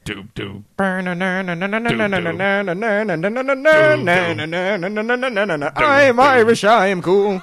Doop doop. I am Irish, I am cool.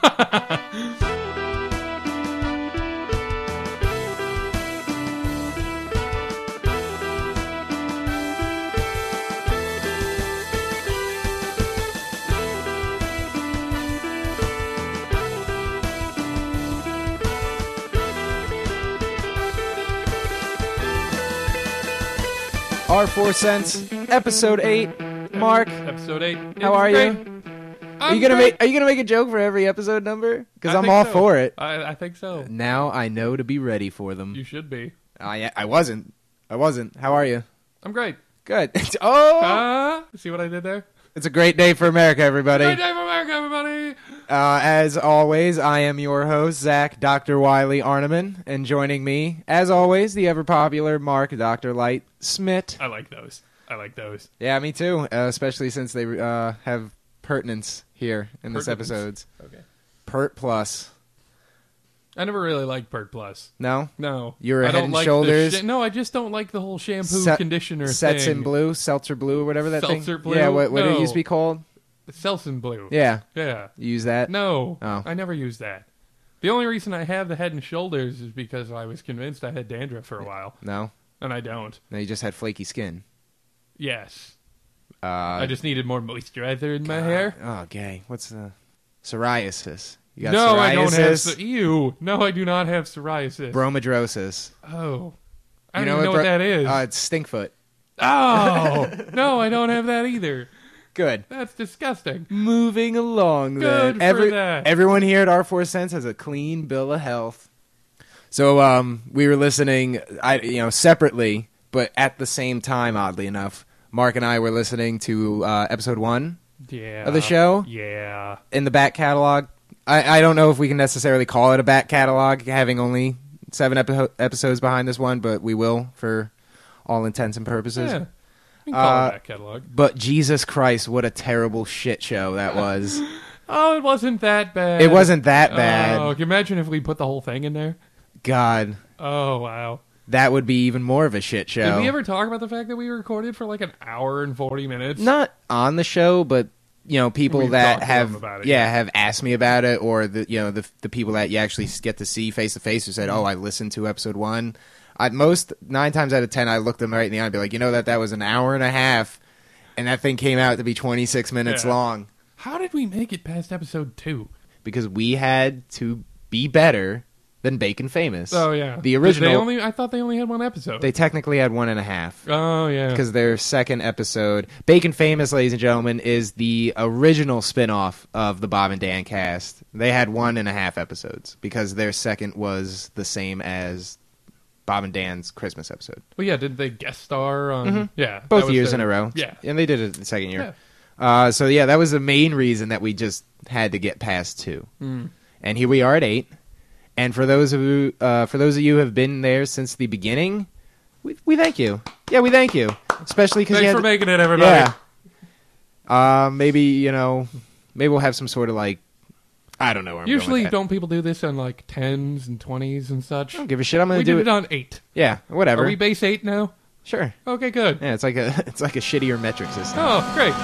Our 4 cents, episode 8. Mark, Episode 8. how are Great. you? Are you gonna make a joke for every episode number? Because I'm all for it. I think so. Now I know to be ready for them. You should be. I wasn't. How are you? I'm great. Good. Oh, See what I did there? it's a great day for America, everybody. Great day for America, everybody. As always, I am your host, Zach Dr. Wiley Arneman, and joining me, as always, the ever-popular Mark Dr. Light Smith. I like those. Yeah, me too, especially since they have pertinence here in this Pertinence. episode. Okay. Pert Plus. I never really liked Pert Plus. No? No. You're a I Head don't and like Shoulders. No, I just don't like the whole shampoo conditioner Sets thing. in Blue, Seltzer Blue, or whatever that Seltzer thing. Blue? Yeah, what did it No. used to be called? Selsun Blue. Yeah, Yeah. you use that? No. Oh. I never used that. The only reason I have the Head and Shoulders is because I was convinced I had dandruff for a while, No? and I don't. No, you just had flaky skin. Yes. I just needed more moisturizer in my hair. Oh, gay. What's psoriasis? You got No, psoriasis? I don't have. Ew. No, I do not have psoriasis. Bromidrosis. Oh. I You don't even know what that is. It's stinkfoot. Oh. No, I don't have that either. Good. That's disgusting. Moving along, Good then. for that. Everyone here at R4 Cents has a clean bill of health. So, we were listening, separately, but at the same time, oddly enough, Mark and I were listening to episode 1 Yeah. of the show Yeah. in the back catalog. I don't know if we can necessarily call it a back catalog, having only 7 episodes behind this one, but we will for all intents and purposes. Yeah. You can call it that catalog. But Jesus Christ, what a terrible shit show that was. Oh, it wasn't that bad. It wasn't that bad. Oh, can you imagine if we put the whole thing in there? God, Oh, wow. that would be even more of a shit show. Did we ever talk about the fact that we recorded for like an hour and 40 minutes? Not on the show, but people We've that talked to have them about it, have asked me about it, or the people that you actually get to see face to face who said, "Oh, I listened to episode 1." At most 9 times out of 10, I look them right in the eye and be like, that was an hour and a half, and that thing came out to be 26 minutes Yeah. long How did we make it past episode 2? because we had to be better than Bacon Famous. Oh, yeah. The original. I thought they only had one episode. They technically had 1.5. Oh, yeah. Because their second episode, Bacon Famous, ladies and gentlemen, is the original spin-off of the Bob and Dan cast. They had 1.5 episodes because their second was the same as Bob and Dan's Christmas episode. Well, yeah, did they guest star on... Yeah. Both that was years in a row. Yeah. And they did it the second year. Yeah. So, that was the main reason that we just had to get past 2. Mm. And here we are at 8. And for those of you who have been there since the beginning, we thank you. Yeah, we thank you, especially because Thanks for making it, everybody. Yeah. Maybe we'll have some sort of I don't know. Where I'm Usually, going with that. don't people do this on like 10s and 20s and such? I don't give a shit. I'm gonna We do did it on 8. Yeah, whatever. Are we base 8 now? Sure. Okay, good. Yeah, it's like a shittier metric system. Oh, great.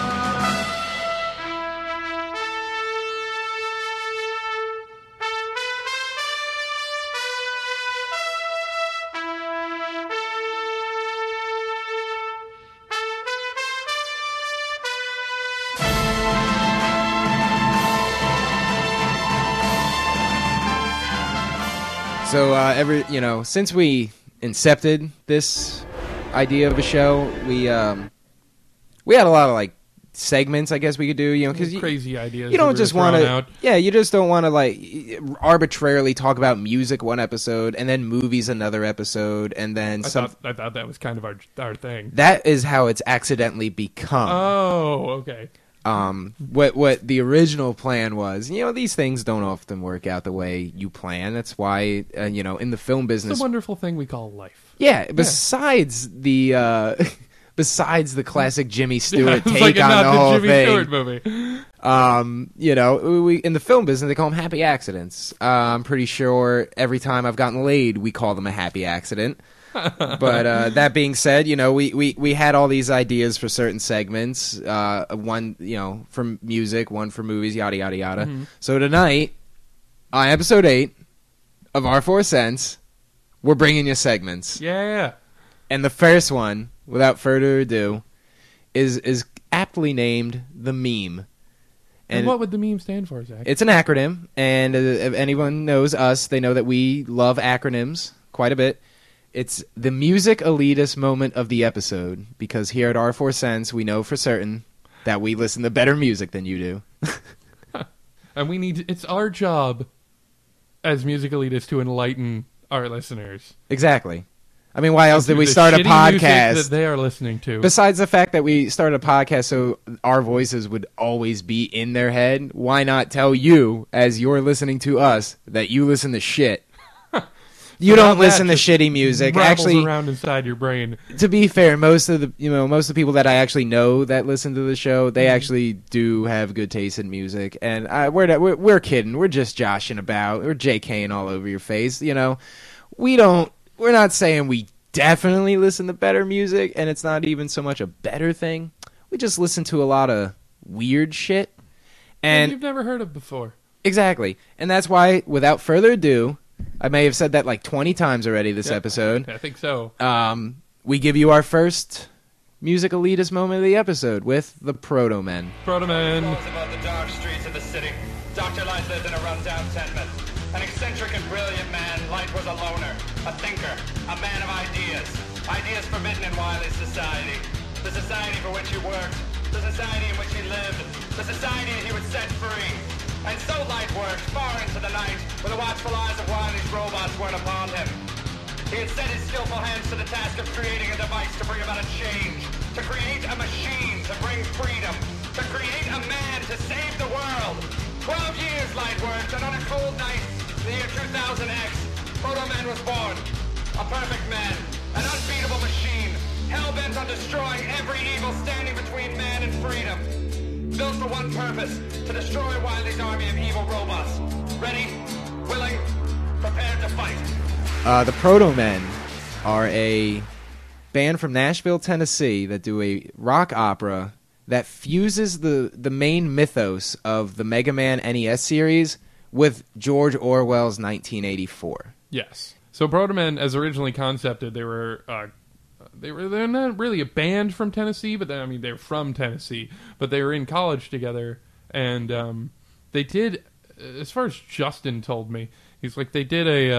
So since we incepted this idea of a show, we had a lot of segments, I guess we could do, because Crazy ideas. you don't that we just were want throwing to, out. you just don't want to arbitrarily talk about music one episode and then movies another episode and then I thought that was kind of our thing. That is how it's accidentally become. Oh, okay. What the original plan was, these things don't often work out the way you plan. That's why, in the film It's business, a wonderful thing we call life. yeah. Besides the besides the classic Jimmy Stewart It's take like on not the whole Jimmy thing. Stewart movie. You know, we in the film business they call them happy accidents. I'm pretty sure every time I've gotten laid, we call them a happy accident. But that being said, you know, we had all these ideas for certain segments. One, you know, for music, one for movies, yada yada yada. Mm-hmm. So tonight, on episode 8 of Our 4 Cents, we're bringing you segments. Yeah. And the first one, without further ado, is aptly named the meme. And what would the meme stand for, Zach? It's an acronym, and if anyone knows us, they know that we love acronyms quite a bit. It's the music elitist moment of the episode, because here at Our 4 Cents, we know for certain that we listen to better music than you do. And it's our job as music elitists to enlighten our listeners. Exactly. I mean, why else did we The start a shitty music podcast? that they are listening to. Besides the fact that we started a podcast so our voices would always be in their head, why not tell you, as you're listening to us, that you listen to shit? You So now don't listen that to shitty music. Rabbles Actually, around inside your brain. to be fair, most of the people that I actually know that listen to the show, they actually do have good taste in music. And we're kidding. We're just joshing about. We're JKing all over your face. You know, we're not saying we definitely listen to better music, and it's not even so much a better thing. We just listen to a lot of weird shit. And you've never heard of before. exactly. And that's why, without further ado, I may have said that like 20 times already this episode. I think so. We give you our first music elitist moment of the episode with the Proto Men. Proto-Man. Goes about the dark streets of the city. Dr. Light lived in a rundown tenement. An eccentric and brilliant man, Light was a loner, a thinker, a man of ideas. Ideas forbidden in Wiley's society. The society for which he worked, the society in which he lived, the society he would set free. And so Light worked far into the night, with the watchful eyes of Wiley's robots weren't upon him. He had set his skillful hands to the task of creating a device to bring about a change, to create a machine to bring freedom, to create a man to save the world. 12 years Light worked, and on a cold night, the year 2000X, Proto-Man was born. A perfect man, an unbeatable machine, hell-bent on destroying every evil standing between man and freedom. Built for one purpose, to destroy Wiley's army of evil robots. Ready, willing, prepared to fight. The Proto Men are a band from Nashville, Tennessee that do a rock opera that fuses the main mythos of the Mega Man NES series with George Orwell's 1984. Yes. So Proto-Man, as originally concepted, they're not really a band from Tennessee, but they're from Tennessee, but they were in college together, and they did, as far as Justin told me, he's like they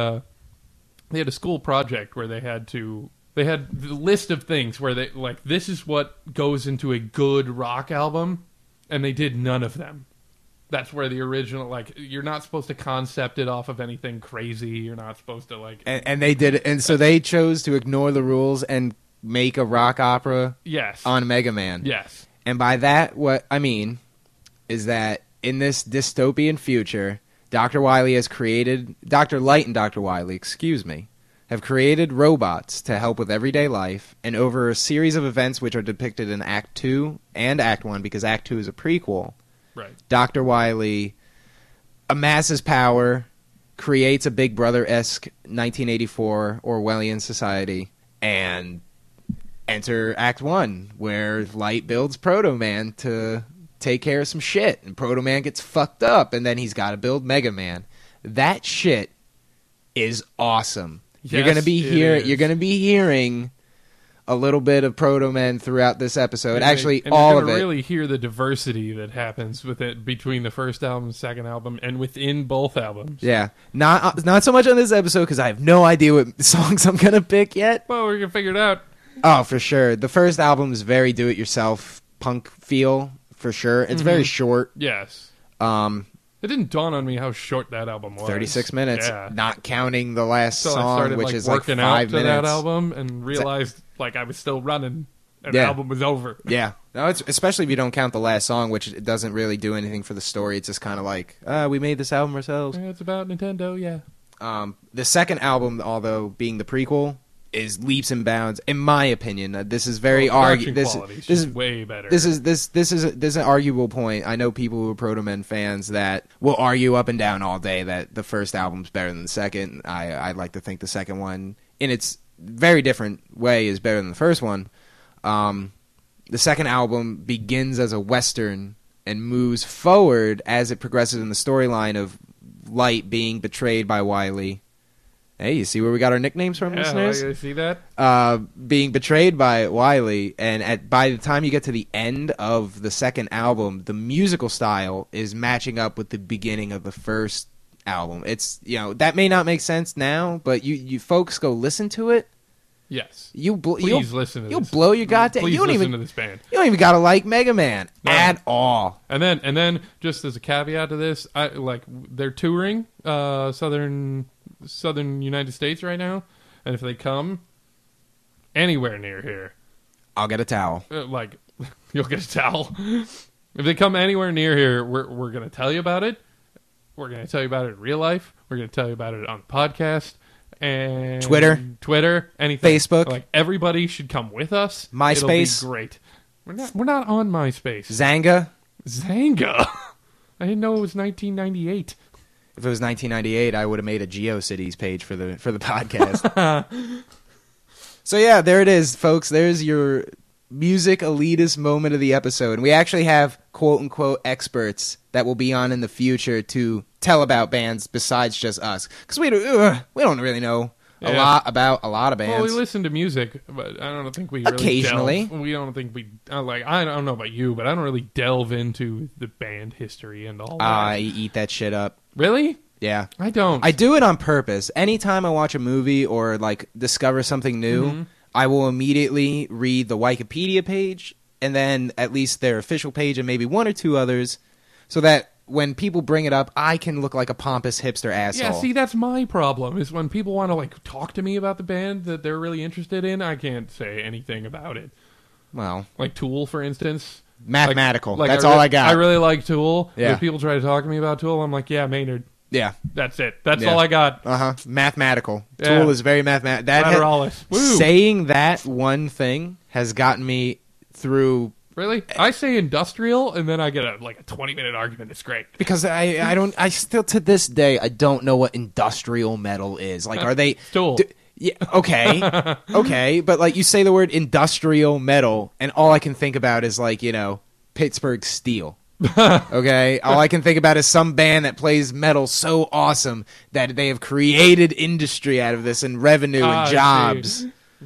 had a school project where they had the list of things where they like this is what goes into a good rock album, and they did none of them. That's where the original, like, you're not supposed to concept it off of anything crazy. You're not supposed to, like... And they did it, and so they chose to ignore the rules and make a rock opera Yes. on Mega Man. Yes. And by that, what I mean is that in this dystopian future, Dr. Light and Dr. Wily, have created robots to help with everyday life, and over a series of events which are depicted in Act 2 and Act 1, because Act 2 is a prequel, Right. Dr. Wily amasses power, creates a Big Brother-esque 1984 Orwellian society, and enter Act 1, where Light builds Proto-Man to take care of some shit, and Proto-Man gets fucked up, and then he's got to build Mega Man. That shit is awesome. You're Yes, gonna be it here. is. You're gonna be hearing a little bit of Proto-Man throughout this episode. And Actually, and all you're of gonna it. really hear the diversity that happens with it between the first album, second album, and within both albums. Yeah, not so much on this episode because I have no idea what songs I'm gonna pick yet. Well, we're gonna figure it out. Oh, for sure. The first album is very do-it-yourself punk feel for sure. It's very short. Yes. Um, It didn't dawn on me how short that album was. 36 minutes, Yeah. not counting the last So I song, started which is like working 5 out to minutes. that album and realized like I was still running and Yeah. the album was over. Yeah, no, it's especially if you don't count the last song, which it doesn't really do anything for the story. It's just kind of like, we made this album ourselves. Yeah, it's about Nintendo, yeah. The second album, although being the prequel, is leaps and bounds, in my opinion. This is very Production this quality's is just way better. This is an arguable point. I know people who are Proto Men fans that will argue up and down all day that the first album's better than the second. I'd like to think the second one, in its very different way, is better than the first one. The second album begins as a Western and moves forward as it progresses in the storyline of Light being betrayed by Wiley. Hey, you see where we got our nicknames from, listeners? I see that. Being betrayed by Wiley, and by the time you get to the end of the second album, the musical style is matching up with the beginning of the first album. It's, that may not make sense now, but you folks go listen to it. Yes. Please listen to You'll this. blow your goddamn. Please You don't listen even to this band. You don't even gotta like Mega Man at all. And then just as a caveat to this, they're touring southern United States right now, and if they come anywhere near here, I'll get a towel. You'll get a towel. If they come anywhere near here, we're gonna tell you about it. We're gonna tell you about it in real life. We're gonna tell you about it on the podcast. And Twitter, anything, Facebook. Everybody should come with us. MySpace, it'll be great. We're not on MySpace. Zanga. I didn't know it was 1998. If it was 1998, I would have made a GeoCities page for the podcast. So yeah, there it is, folks. There's your music elitist moment of the episode. And we actually have quote unquote experts that will be on in the future to tell about bands besides just us, because we don't really know a lot about a lot of bands. Well, we listen to music, but I don't think we occasionally. We don't think we I don't know about you, but I don't really delve into the band history and all that. I eat that shit up. Really? Yeah, I don't. I do it on purpose. Anytime I watch a movie or discover something new, I will immediately read the Wikipedia page and then at least their official page and maybe one or two others, so that when people bring it up, I can look like a pompous hipster asshole. Yeah, see, that's my problem, is when people want to talk to me about the band that they're really interested in, I can't say anything about it. Well, like Tool, for instance. Mathematical. That's all I got. I really like Tool. Yeah. When people try to talk to me about Tool, I'm like, yeah, Maynard. Yeah. That's it. That's all I got. Mathematical. Yeah. Tool is very mathematical. Lateralis. Woo. Saying that one thing has gotten me through. Really? I say industrial, and then I get a 20-minute argument. It's great. Because I still to this day, I don't know what industrial metal is. Are they... Tool. Yeah, okay. Okay, but you say the word industrial metal, and all I can think about is Pittsburgh Steel. Okay? All I can think about is some band that plays metal so awesome that they have created industry out of this and revenue and jobs.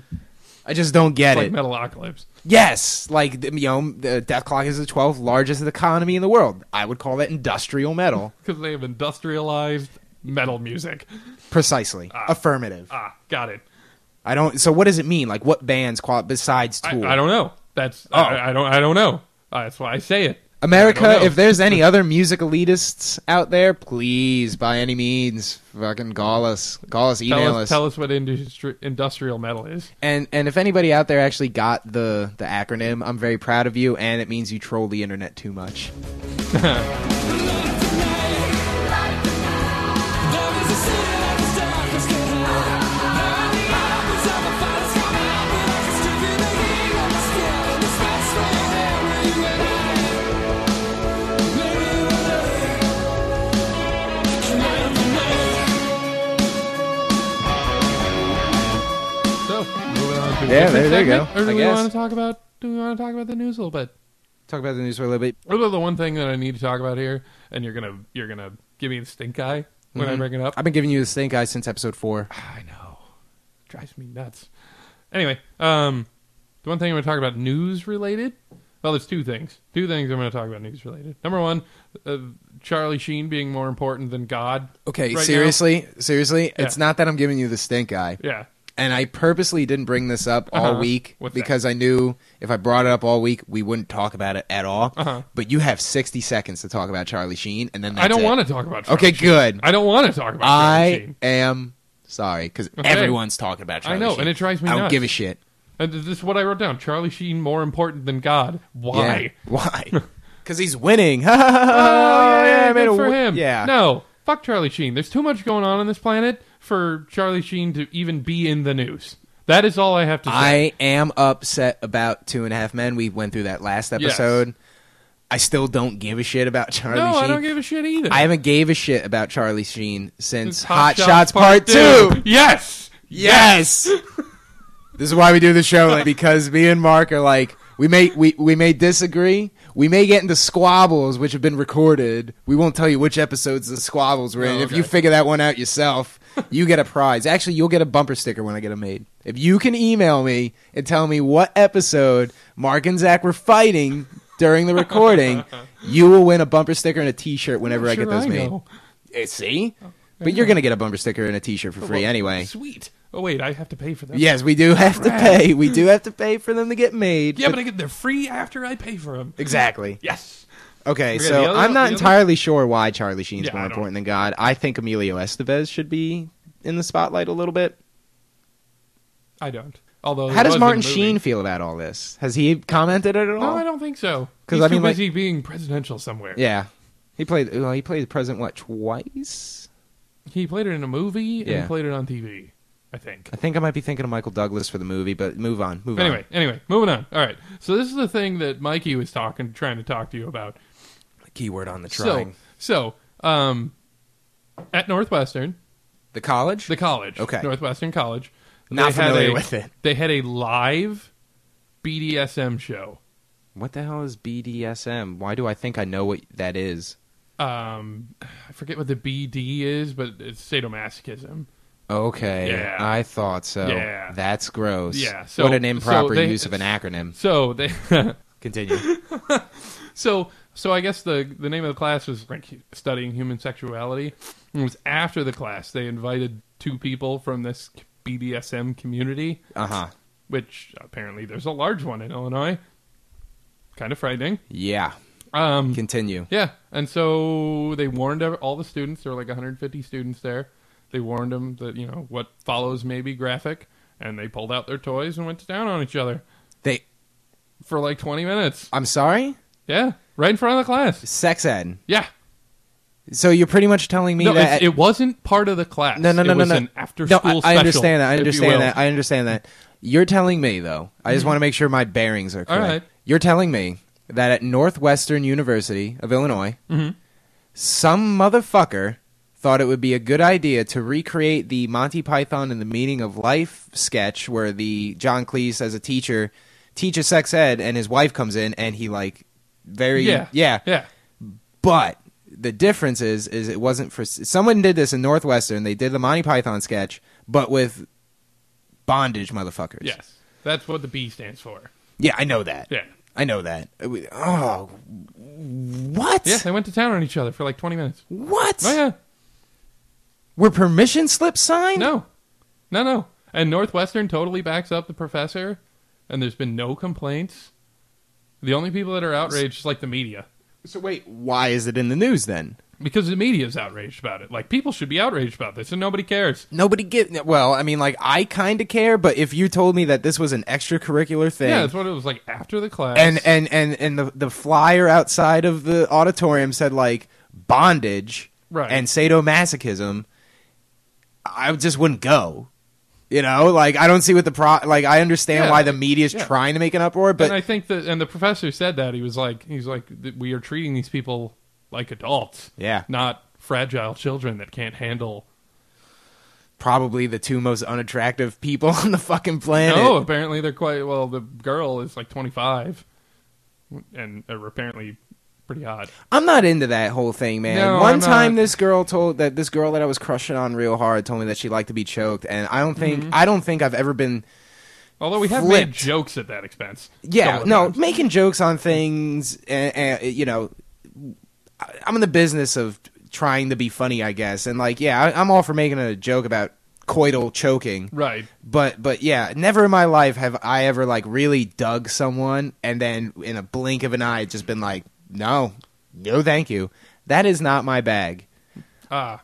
I just don't get it. Metalocalypse. Yes, the Death Clock is the 12th largest economy in the world. I would call that industrial metal. Because they have industrialized metal music. Precisely. Affirmative. Got it. I don't. So what does it mean? What bands besides Tool? I don't know. I don't know. That's why I say it. America, if there's any other music elitists out there, please, by any means, fucking call us. Email us. Tell us what industrial metal is. And if anybody out there actually got the acronym, I'm very proud of you, and it means you troll the internet too much. Yeah, there you go. Or do we want to talk about the news a little bit? Talk about the news for a little bit. The one thing that I need to talk about here, and you're gonna give me the stink eye when I bring it up. I've been giving you the stink eye since episode 4. I know, drives me nuts. Anyway, the one thing I'm going to talk about news related. Well, there's two things. I'm going to talk about news related. Number one, Charlie Sheen being more important than God. Okay, right seriously, Yeah. It's not that I'm giving you the stink eye. Yeah. And I purposely didn't bring this up all week because I knew if I brought it up all week, we wouldn't talk about it at all. But you have 60 seconds to talk about Charlie Sheen, and then that's I don't it. want to talk about Charlie Sheen. Good. I don't want to talk about Charlie Sheen. I am sorry, because everyone's talking about Charlie Sheen. I know, and it drives me nuts. I nuts. don't give a shit. And this is what I wrote down. Charlie Sheen more important than God. Why? Yeah. Why? Because he's winning. Oh, yeah, good for him. Yeah. No, fuck Charlie Sheen. There's too much going on this planet for Charlie Sheen to even be in the news. That is all I have to say. I am upset about 2.5 Men. We went through that last episode. Yes. I still don't give a shit about Charlie No, Sheen. I don't give a shit either. I haven't gave a shit about Charlie Sheen since It's Hot Shots Part 2. Yes! Yes! This is why we do the show, like, because me and Mark are like, we may disagree. We may get into squabbles, which have been recorded. We won't tell you which episodes the squabbles were in. Oh, If okay. you figure that one out yourself, you get a prize. Actually, you'll get a bumper sticker when I get them made. If you can email me and tell me what episode Mark and Zach were fighting during the recording, you will win a bumper sticker and a T-shirt whenever I get those made. know. See? But you're going to get a bumper sticker and a T-shirt for free anyway. Sweet. Oh, wait, I have to pay for them. Yes, we do have to pay. We do have to pay for them to get made. Yeah, but they're free after I pay for them. Exactly. Yes. Okay, Okay, so the other- I'm not the other- entirely sure why Charlie Sheen's Yeah, more I don't- important than God. I think Emilio Estevez should be in the spotlight a little bit. I don't. Although How it does was Martin in the movie. Sheen feel about all this? Has he commented at all? No, I don't think so. 'Cause, He's I too mean, like- busy being presidential somewhere. Yeah, he played the president what, twice? He played it in a movie and Yeah. he played it on TV, I think. I think I might be thinking of Michael Douglas for the movie, but move on. Anyway, moving on. All right. So this is the thing that Mikey was trying to talk to you about. Keyword on the trying. So, at Northwestern, The college? the college, Okay. Northwestern College, Not they had familiar with it. They had a live BDSM show. What the hell is BDSM? Why do I think I know what that is? I forget what the BD is, but it's sadomasochism. Okay, Yeah. I thought so. Yeah. That's gross. Yeah, so- what an improper so they- use of an acronym. So they, Continue. so I guess the name of the class was like studying human sexuality. And it was after the class they invited two people from this BDSM community, Uh-huh. which apparently there's a large one in Illinois. Kind of frightening. Yeah. Um, Continue. Yeah, and so they warned all the students. There were like 150 students there. They warned them that, you know, what follows may be graphic, and they pulled out their toys and went to town on each other for like 20 minutes. I'm sorry? Yeah, right in front of the class. Sex ed. Yeah. So you're pretty much telling me No, that... it wasn't part of the class. No. It was no. an after-school I special, understand that. I if you understand will. that. I understand that. You're telling me, though, I just want to make sure my bearings are correct. All right. You're telling me that at Northwestern University of Illinois, some motherfucker thought it would be a good idea to recreate the Monty Python and the Meaning of Life sketch where the John Cleese as a teacher teaches sex ed and his wife comes in and he like Yeah. But the difference is it wasn't for someone did this in Northwestern. They did the Monty Python sketch, but with bondage motherfuckers. Yes. That's what the B stands for. Yeah, I know that. Yeah. I know that. Oh, what? Yeah, they went to town on each other for like 20 minutes. What? Oh, yeah. Were permission slips signed? No. And Northwestern totally backs up the professor, and there's been no complaints. The only people that are outraged is like the media. So wait, why is it in the news then? Because the media is outraged about it. Like, people should be outraged about this, and nobody cares. Nobody well, I mean, like, I kind of care, but if you told me that this was an extracurricular thing, Yeah, that's what it was like after the class. and the flyer outside of the auditorium said like bondage Right. and sadomasochism, I just wouldn't go. You know, like I don't see what like I understand Yeah, why the media is yeah. trying to make an uproar, but and I think that, and the professor said that he's like, we are treating these people like adults, yeah, not fragile children that can't handle. probably the two most unattractive people on the fucking planet. No, apparently they're quite well. The girl is like 25, and are apparently pretty hot. I'm not into that whole thing, man. No, One I'm time, not. this girl that I was crushing on real hard told me that she liked to be choked, and I don't think I've ever been. Although we have Flipped. made jokes at that expense. Yeah, Couple of no, times. making jokes on things, and you know, I'm in the business of trying to be funny, I guess, and like, yeah, I'm all for making a joke about coital choking, Right. but yeah, never in my life have I ever like really dug someone and then in a blink of an eye just been like, no, thank you. That is not my bag. Ah.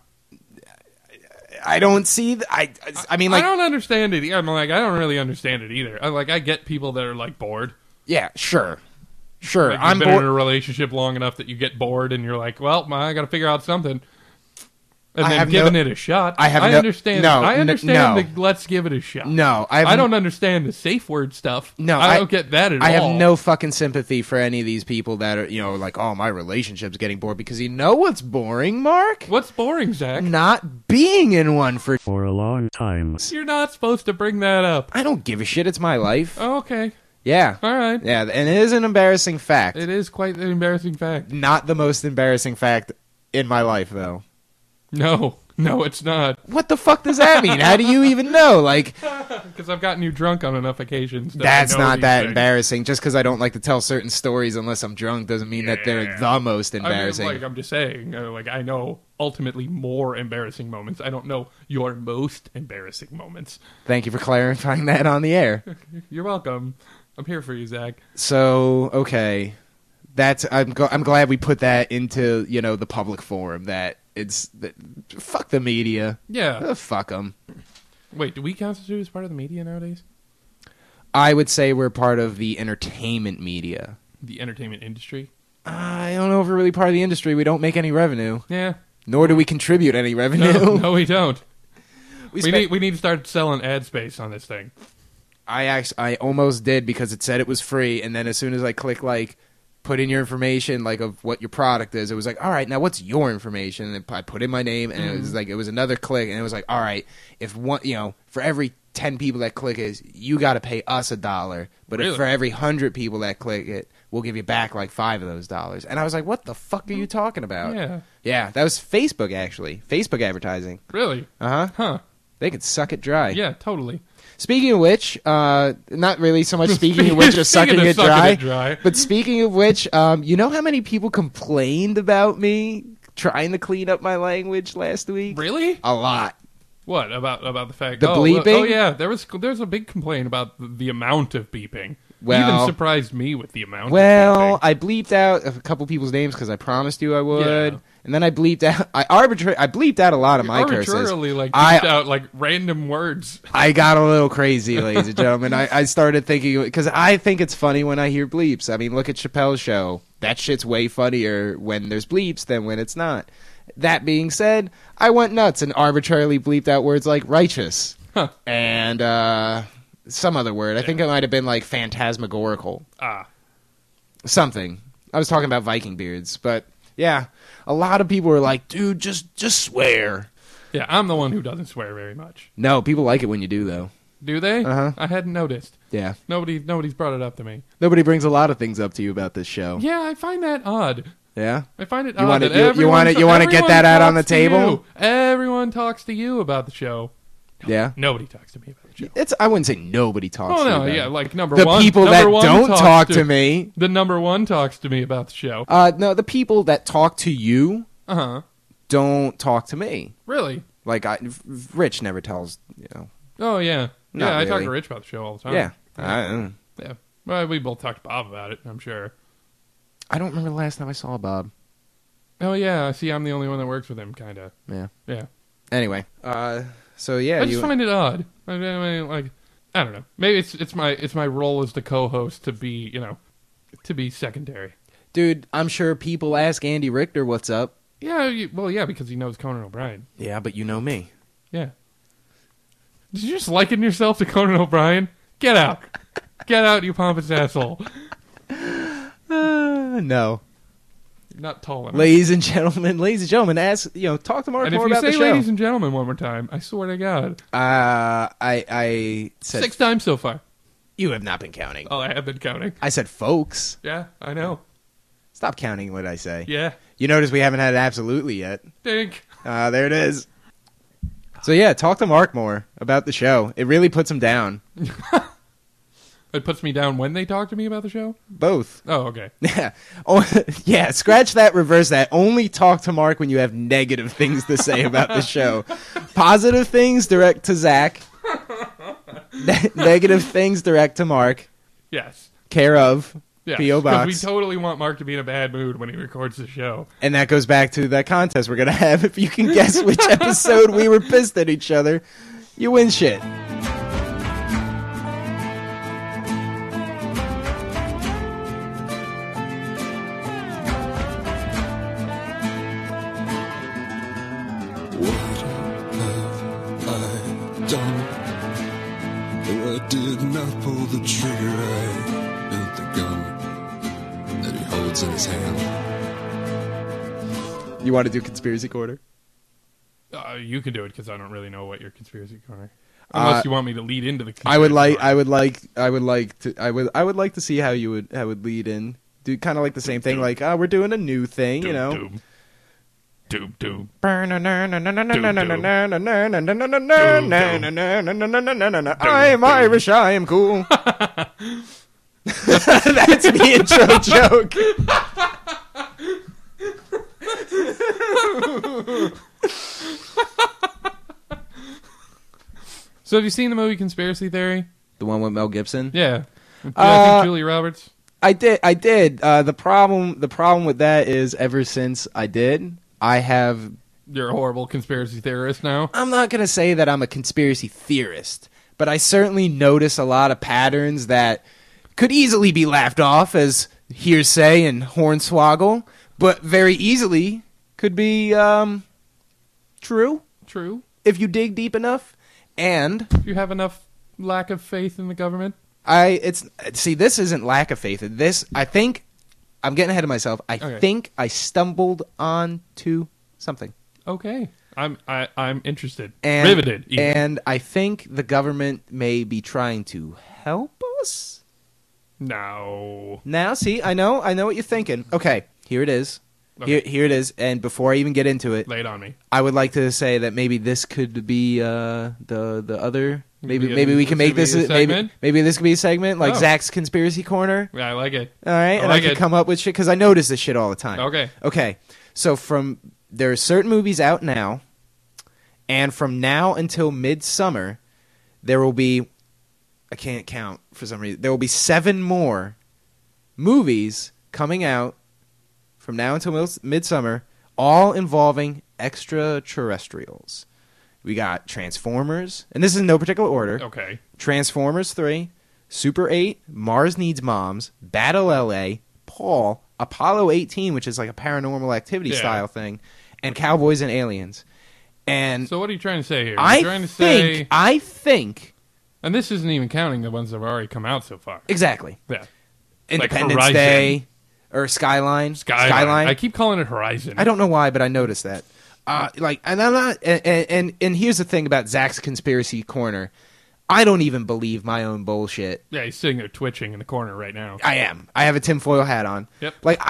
I don't see. I mean, like, I don't understand it. I'm like, I don't really understand it either. I get people that are like bored. yeah, sure. Like, I'm you've been in a bored. relationship long enough that you get bored and you're like, well, I got to figure out something. and I then have giving no- it a shot. I have I no- understand. no, I n- understand no. the let's give it a shot. No, I don't understand the safe word stuff. No, I don't get that at all. I have no fucking sympathy for any of these people that are, like, oh, my relationship's getting bored, because you know what's boring, Mark? What's boring, Zach? Not being in one for a long time. You're not supposed to bring that up. I don't give a shit. It's my life. Oh, okay. Yeah. All right. Yeah, and it is an embarrassing fact. It is quite an embarrassing fact. Not the most embarrassing fact in my life, though. No, it's not. What the fuck does that mean? How do you even know? Like, Because I've gotten you drunk on enough occasions. that's I know not these that things. embarrassing. Just because I don't like to tell certain stories unless I'm drunk doesn't mean that they're the most embarrassing. I mean, I'm just saying. I know ultimately more embarrassing moments. I don't know your most embarrassing moments. Thank you for clarifying that on the air. You're welcome. I'm here for you, Zach. So, okay. I'm glad we put that into, the public forum, that fuck the media. Yeah. Fuck them. Wait, do we constitute as part of the media nowadays? I would say we're part of the entertainment media. The entertainment industry? I don't know if we're really part of the industry. We don't make any revenue. Yeah. Nor do we contribute any revenue. No, we don't. We spent- need to start selling ad space on this thing. I almost did, because it said it was free, and then as soon as I click, like, put in your information, like, of what your product is, it was like, all right, now what's your information? And I put in my name, and it was like, it was another click, and it was like, all right, if one, for every 10 people that click it, you got to pay us $1, but Really? if for every 100 people that click it, we'll give you back like $5 of those dollars. And I was like, what the fuck are you talking about? Yeah, that was Facebook, actually. Facebook advertising. Really? Uh-huh. Huh. They could suck it dry. Yeah, totally. Speaking of which, not really so much speaking of which, just Speaking sucking of it sucking dry. it dry. But speaking of which, you know how many people complained about me trying to clean up my language last week? Really? A lot. What about the fact? The bleeping? Oh yeah, there's a big complaint about the amount of beeping. Well- You even surprised me with the amount. Well, of beeping. I bleeped out a couple people's names because I promised you I would. Yeah. And then I bleeped out. I bleeped out a lot of my curses. arbitrarily like I- beeped out like random words. I got a little crazy, ladies and gentlemen. I started thinking, because I think it's funny when I hear bleeps. I mean, look at Chappelle's show. That shit's way funnier when there's bleeps than when it's not. That being said, I went nuts and arbitrarily bleeped out words like righteous and some other word. I think it might have been like phantasmagorical. Something. I was talking about Viking beards, but yeah, a lot of people were like, dude, just swear. Yeah, I'm the one who doesn't swear very much. No, people like it when you do, though. Do they? Uh-huh. I hadn't noticed. Yeah. Nobody's brought it up to me. Nobody brings a lot of things up to you about this show. Yeah, I find that odd. Yeah? I find it You odd wanna- that you everyone wanna get that out on the talks to table? you. Everyone talks to you about the show. Yeah? Nobody talks to me about the show. I wouldn't say nobody talks Oh to you no, about yeah, it. like number The one. people number that one don't talks talk to me. The number one talks to me about the show. No, the people that talk to you Uh-huh. don't talk to me. Really? Like, Rich never tells, Oh yeah. Not Yeah, I talk really. to Rich about the show all the time. Yeah. Yeah. Well, we both talked to Bob about it, I'm sure. I don't remember the last time I saw Bob. Oh yeah, see, I'm the only one that works with him, kind of. Yeah. Yeah. Anyway, so yeah, I just find it odd. I mean, like, I don't know. Maybe it's my role as the co-host to be, to be secondary. dude, I'm sure people ask Andy Richter what's up. Yeah, yeah, because he knows Conan O'Brien. Yeah, but you know me. Yeah. Did you just liken yourself to Conan O'Brien? Get out. Get out, you pompous asshole. No. You're not tall enough. Ladies and gentlemen, talk to Mark And if more you about say the show. ladies and gentlemen one more time, I swear to God. I said 6 times so far. you have not been counting. Oh, I have been counting. I said folks. Yeah, I know. Stop counting what I say. Yeah. You notice we haven't had absolutely yet. Dink. There it is. So yeah, talk to Mark more about the show. It really puts him down. It puts me down when they talk to me about the show? Both. Oh, okay. Yeah. Oh, yeah, scratch that, reverse that. Only talk to Mark when you have negative things to say about the show. Positive things, direct to Zach. Negative things, direct to Mark. Yes. Care of. Yes. P.O. Because Box. we totally want Mark to be in a bad mood when he records the show. And that goes back to that contest we're going to have. If you can guess which episode we were pissed at each other, you win shit. No, I did not pull the trigger. I built the gun that he holds in his hand. You want to do conspiracy corner? You can do it because I don't really know what your conspiracy corner. Unless you want me to lead into the. I would like to see how you would lead in. Do kind of like the same thing, like we're doing a new thing, you know. Doom. I'm Irish, I am cool. That's the intro joke. So have you seen the movie Conspiracy Theory? The one with Mel Gibson? Yeah. I think Julia Roberts. I did. The problem with that is ever since I did, I have... You're a horrible conspiracy theorist now? I'm not going to say that I'm a conspiracy theorist, but I certainly notice a lot of patterns that could easily be laughed off as hearsay and hornswoggle, but very easily could be true. True. If you dig deep enough. And if you have enough lack of faith in the government. This isn't lack of faith. This, I think, I'm getting ahead of myself. I think I stumbled onto something. Okay, I'm interested, riveted, even. And I think the government may be trying to help us. No. Now, see, I know what you're thinking. Okay, here it is. Okay. Here it is. And before I even get into it, lay it on me. I would like to say that maybe this could be the other. Maybe we can make this maybe this could be a segment like Zach's Conspiracy Corner. Yeah, I like it. All right, I can come up with shit because I notice this shit all the time. Okay. So there are certain movies out now, and from now until midsummer, there will be. I can't count for some reason. There will be 7 more movies coming out from now until midsummer, all involving extraterrestrials. We got Transformers, and this is in no particular order. Okay. Transformers 3, Super 8, Mars Needs Moms, Battle L.A., Paul, Apollo 18, which is like a paranormal activity style thing, and Cowboys and Aliens. And so what are you trying to say here? I think... And this isn't even counting the ones that have already come out so far. Exactly. Yeah. Independence Day... Or Skyline. I keep calling it Horizon. I don't know why, but I noticed that. And I'm not. And here's the thing about Zach's Conspiracy Corner. I don't even believe my own bullshit. Yeah, he's sitting there twitching in the corner right now. I am. I have a tinfoil hat on. Yep. Like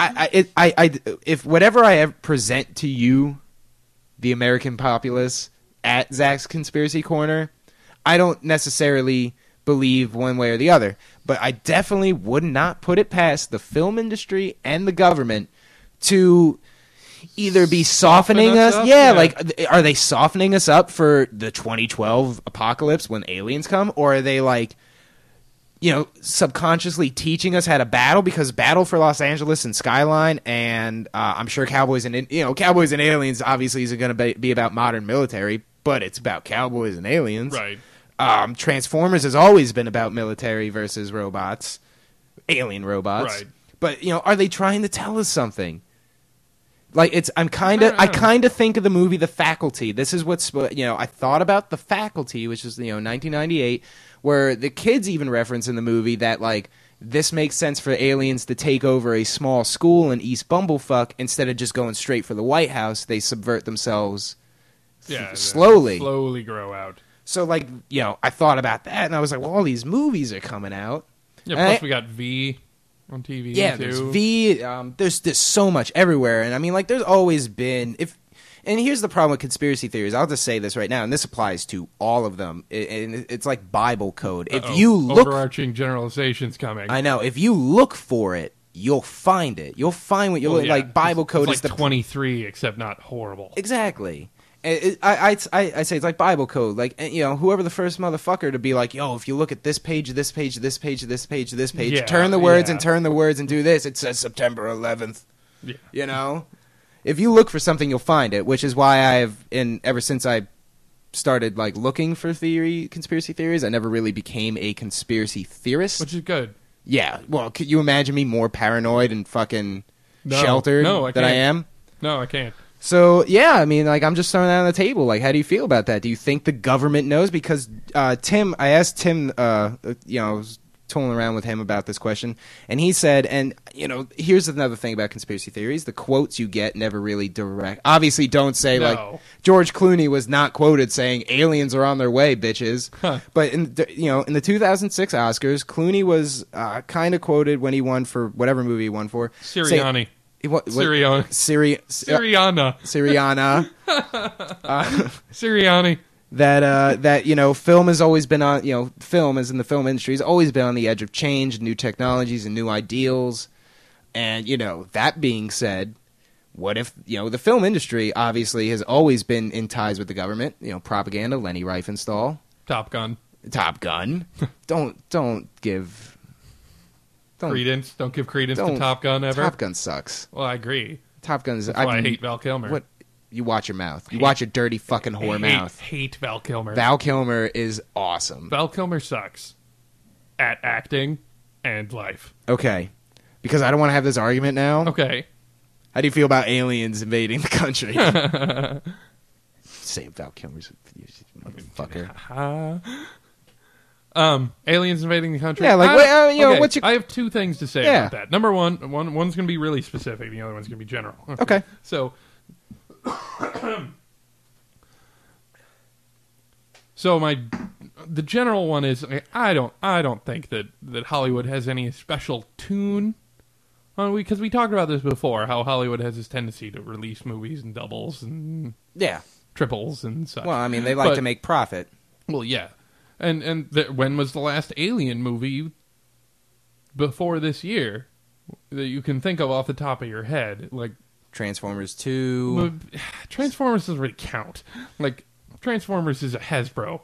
if whatever I ever present to you, the American populace at Zach's Conspiracy Corner, I don't necessarily believe one way or the other. But I definitely would not put it past the film industry and the government to either be softening us. Like, are they softening us up for the 2012 apocalypse when aliens come? Or are they, like, subconsciously teaching us how to battle? Because Battle for Los Angeles and Skyline and I'm sure Cowboys and Aliens obviously isn't going to be about modern military, but it's about cowboys and aliens. Right. Transformers has always been about military versus robots, alien robots. Right. But are they trying to tell us something? Like I kind of think of the movie The Faculty. This is what's I thought about The Faculty, which is 1998, where the kids even reference in the movie that like this makes sense for aliens to take over a small school in East Bumblefuck instead of just going straight for the White House. They subvert themselves slowly grow out. So, like, I thought about that, and I was like, well, all these movies are coming out. Yeah, plus we got V on TV, yeah, too. There's V. There's so much everywhere. And, I mean, like, there's always been... And here's the problem with conspiracy theories. I'll just say this right now, and this applies to all of them. And it's like Bible code. If you look... Overarching generalizations coming. I know. If you look for it, you'll find it. You'll find what you look like. Bible code is like 23, except not horrible. Exactly. I say it's like Bible code, like whoever the first motherfucker to be like, yo, if you look at this page, this page, this page, this page, this page, turn the words and do this. It says September 11th. Yeah. If you look for something, you'll find it, which is why ever since I started like looking for conspiracy theories, I never really became a conspiracy theorist, which is good. Yeah. Well, could you imagine me more paranoid and fucking sheltered than I am? No, I can't. So, yeah, I mean, like, I'm just throwing that on the table. Like, how do you feel about that? Do you think the government knows? Because I asked Tim, I was tooling around with him about this question, and he said, and, here's another thing about conspiracy theories. The quotes you get never really direct. Obviously, don't say, No. like, George Clooney was not quoted saying, aliens are on their way, bitches. Huh. But, in the 2006 Oscars, Clooney was kind of quoted when he won for whatever movie he won for. Sirianni. Syriana. Sirianni. That film has always been on, film as in the film industry has always been on the edge of change, new technologies and new ideals. And, that being said, what if, the film industry obviously has always been in ties with the government, propaganda, Leni Riefenstahl, Top Gun. Don't give Credence. Don't give credence to Top Gun ever. Top Gun sucks. Well, I agree. Top Gun's. That's why I hate Val Kilmer. What? You watch your mouth. You watch your dirty fucking whore mouth. Hate Val Kilmer. Val Kilmer is awesome. Val Kilmer sucks at acting and life. Okay, because I don't want to have this argument now. Okay. How do you feel about aliens invading the country? Say Val Kilmer's a motherfucker. Aliens invading the country. Yeah, like what's your? I have two things to say about that. Number one's going to be really specific. The other one's going to be general. Okay. So, the general one is I don't think that Hollywood has any special tune on because we talked about this before. How Hollywood has this tendency to release movies in doubles and triples and such. Well, I mean, they like to make profit. Well, yeah. And when was the last Alien movie before this year that you can think of off the top of your head? Like Transformers 2. Transformers doesn't really count. Like Transformers is a Hasbro.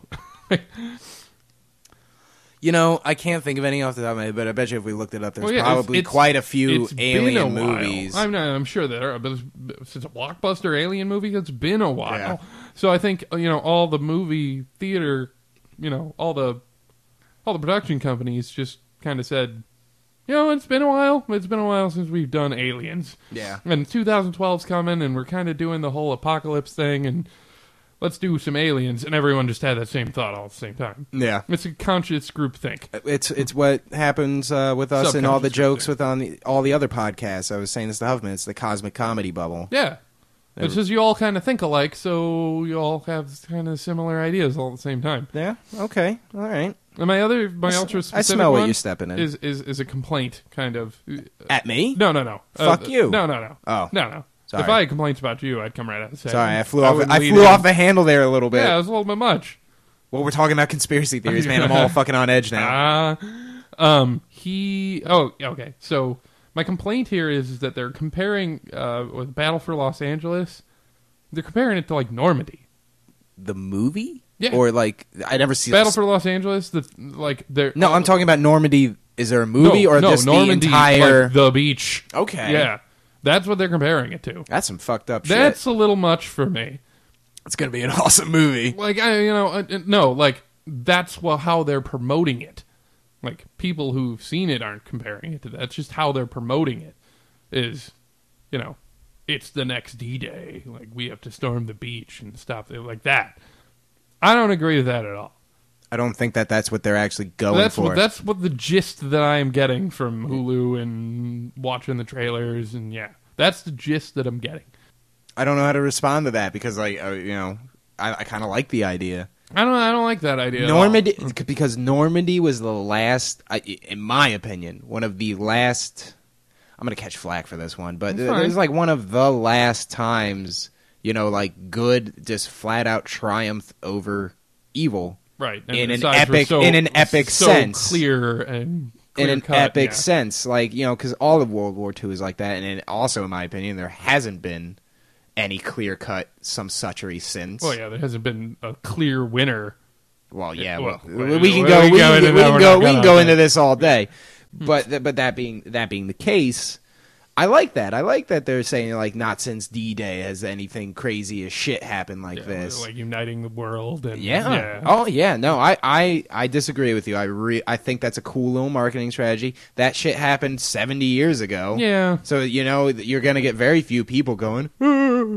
I can't think of any off the top of my head, but I bet you if we looked it up, there's probably quite a few Alien movies. I'm sure there are, but since a blockbuster Alien movie, it's been a while. Yeah. So I think all the movie theater. All the production companies just kind of said, it's been a while. It's been a while since we've done Aliens. Yeah. And 2012's coming, and we're kind of doing the whole apocalypse thing, and let's do some Aliens. And everyone just had that same thought all at the same time. Yeah. It's a conscious group think. It's what happens with us and all the jokes with all the other podcasts. I was saying this to Huffman. It's the cosmic comedy bubble. Yeah. It's just you all kind of think alike, so you all have kind of similar ideas all at the same time. Yeah. Okay. All right. And my ultra specific I smell one what you're stepping in. is a complaint, kind of. At me? No. Fuck you. No. Oh. No. Sorry. If I had complaints about you, I'd come right out and say. Sorry, I flew off the handle there a little bit. Yeah, it was a little bit much. Well, we're talking about conspiratory theories, man. I'm all fucking on edge now. Okay. So my complaint here is that they're comparing with Battle for Los Angeles. They're comparing it to like Normandy. The movie? Yeah. Or like I never see Battle for Los Angeles. No, I'm talking about Normandy. Is there a movie or just Normandy, the entire like the beach? Okay. Yeah, that's what they're comparing it to. That's some fucked up shit. That's a little much for me. It's gonna be an awesome movie. Like that's how they're promoting it. Like people who've seen it aren't comparing it to that. It's just how they're promoting it. Is it's the next D-Day. Like we have to storm the beach and stop it like that. I don't agree with that at all. I don't think that's what they're actually going for. That's what the gist that I am getting from Hulu and watching the trailers, and yeah, that's the gist that I'm getting. I don't know how to respond to that because, I kind of like the idea. I don't like that idea. Normandy, because Normandy was the last, in my opinion, one of the last. I'm gonna catch flack for this one, but it was like one of the last times, good just flat out triumphed over evil. Right. And in an epic sense. Clear and in an cut, epic sense, because all of World War II is like that, and also, in my opinion, there hasn't been any clear cut some suchery since. Well, yeah, there hasn't been a clear winner. Well, yeah, we can go into this all day, but that being the case. I like that. I like that they're saying not since D-Day has anything crazy as shit happened like this. Like uniting the world. And, yeah. Oh yeah. No, I disagree with you. I think that's a cool little marketing strategy. That shit happened 70 years ago. Yeah. So you're gonna get very few people going.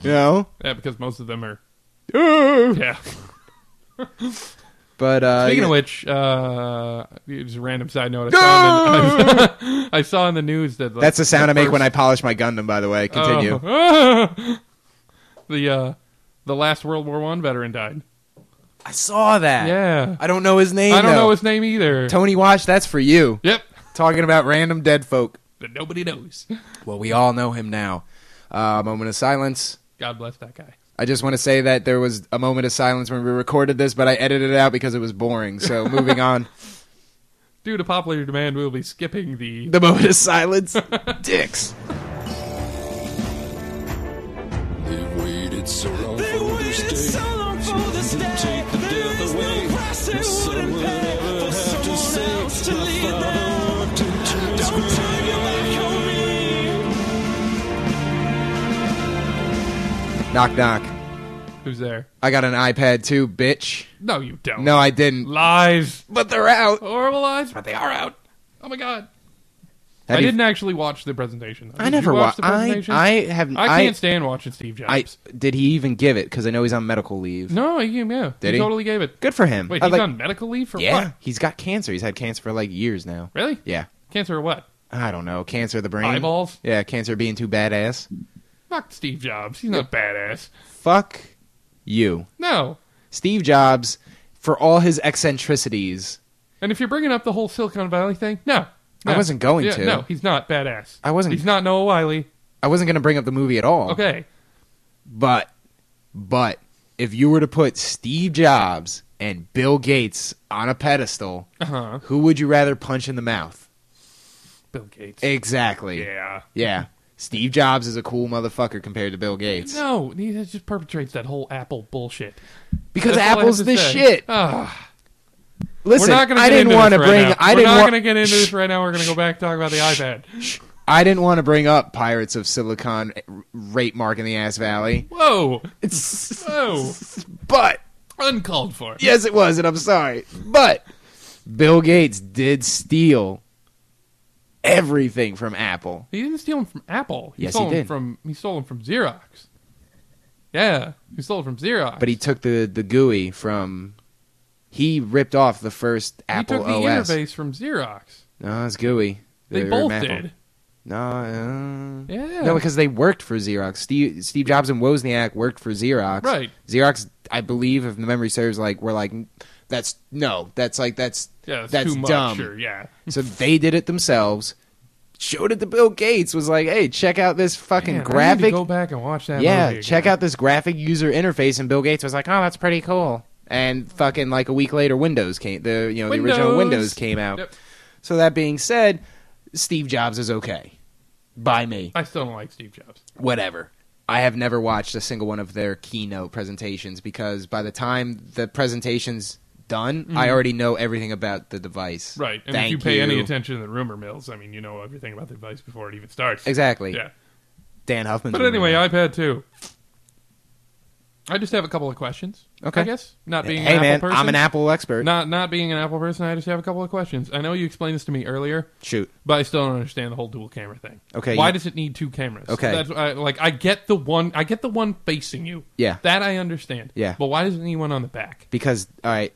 You know? Yeah, because most of them are. But Yeah. Speaking of which, just a random side note. I saw in the news that that's the sound I make when I polish my Gundam. By the way, continue. The last World War I veteran died. I saw that. Yeah. I don't know his name. I don't though. know his name either. Tony Watch, that's for you. Yep. Talking about random dead folk. But nobody knows. Well, we all know him now. Moment of silence. God bless that guy. I just want to say that there was a moment of silence when we recorded this, but I edited it out because it was boring. So moving on. Due to popular demand, we'll be skipping the moment of silence. Dicks. They waited so long for this day. Take the death away. The son would ever have to say, my father walked into his grave. Knock, knock. Who's there? I got an iPad too, bitch. No, you don't. No, I didn't. Lies. But they're out. Horrible lies, but they are out. Oh my god. Have I you- didn't actually watch the presentation. Though. I Did never you watch watched. the presentation. I can't stand watching Steve Jobs. Did he even give it? Because I know he's on medical leave. No, yeah. Did he? Totally gave it. Good for him. Wait, he's on medical leave for yeah, what? he's got cancer. He's had cancer for like years now. Really? Yeah. Cancer or what? I don't know. Cancer of the brain. Eyeballs? Yeah, cancer being too badass. Fuck Steve Jobs. He's not badass. Fuck you. No. Steve Jobs, for all his eccentricities. And if you're bringing up the whole Silicon Valley thing, no. I wasn't going to. No, he's not badass. I wasn't. He's not Noah Wiley. I wasn't going to bring up the movie at all. Okay. But if you were to put Steve Jobs and Bill Gates on a pedestal, who would you rather punch in the mouth? Bill Gates. Exactly. Yeah. Yeah. Steve Jobs is a cool motherfucker compared to Bill Gates. No, he just perpetrates that whole Apple bullshit. Because That's all I have Apple's to the say. shit. Listen, We're not going to I get didn't into want this to right bring. now. I We're didn't not want going to get into this right now. We're going to go back and talk about the iPad. I didn't want to bring up Pirates of Silicon Rape Mark in the Ass Valley. Whoa. It's Whoa. but Uncalled for. yes, it was, and I'm sorry. But Bill Gates did steal everything from Apple. He didn't steal them from Apple. Yes, stole he them did. He stole them from Xerox. Yeah, he stole it from Xerox. But he took the GUI from. He ripped off the first Apple He took the OS. interface from Xerox. No, it's GUI. They They're both Apple. did. No, Yeah. no, because they worked for Xerox. Steve Jobs and Wozniak worked for Xerox. Right. Xerox, I believe, if the memory serves, that's too much. dumb. Sure, yeah. So they did it themselves. Showed it to Bill Gates. Was like, hey, check out this fucking Man, I need to graphic. go back and watch that Yeah, movie check again. out this graphic user interface. And Bill Gates was like, oh, that's pretty cool. And fucking like a week later, Windows came. The original Windows came out. Yep. So that being said, Steve Jobs is okay by me. I still don't like Steve Jobs. Whatever. I have never watched a single one of their keynote presentations because by the time the presentation's done, I already know everything about the device. Right. And Thank if you pay you. any attention to the rumor mills, I mean, you know everything about the device before it even starts. Exactly. Yeah. Dan Huffman's But anyway, rumor. iPad 2. I just have a couple of questions. Okay. I guess. Not being Hey an man, Apple person. I'm an Apple expert. Not being an Apple person, I just have a couple of questions. I know you explained this to me earlier, Shoot. but I still don't understand the whole dual camera thing. Okay, Why you- does it need two cameras? Okay. That's I get the one facing you. Yeah. That I understand. Yeah. But why does it need one on the back? Because all right,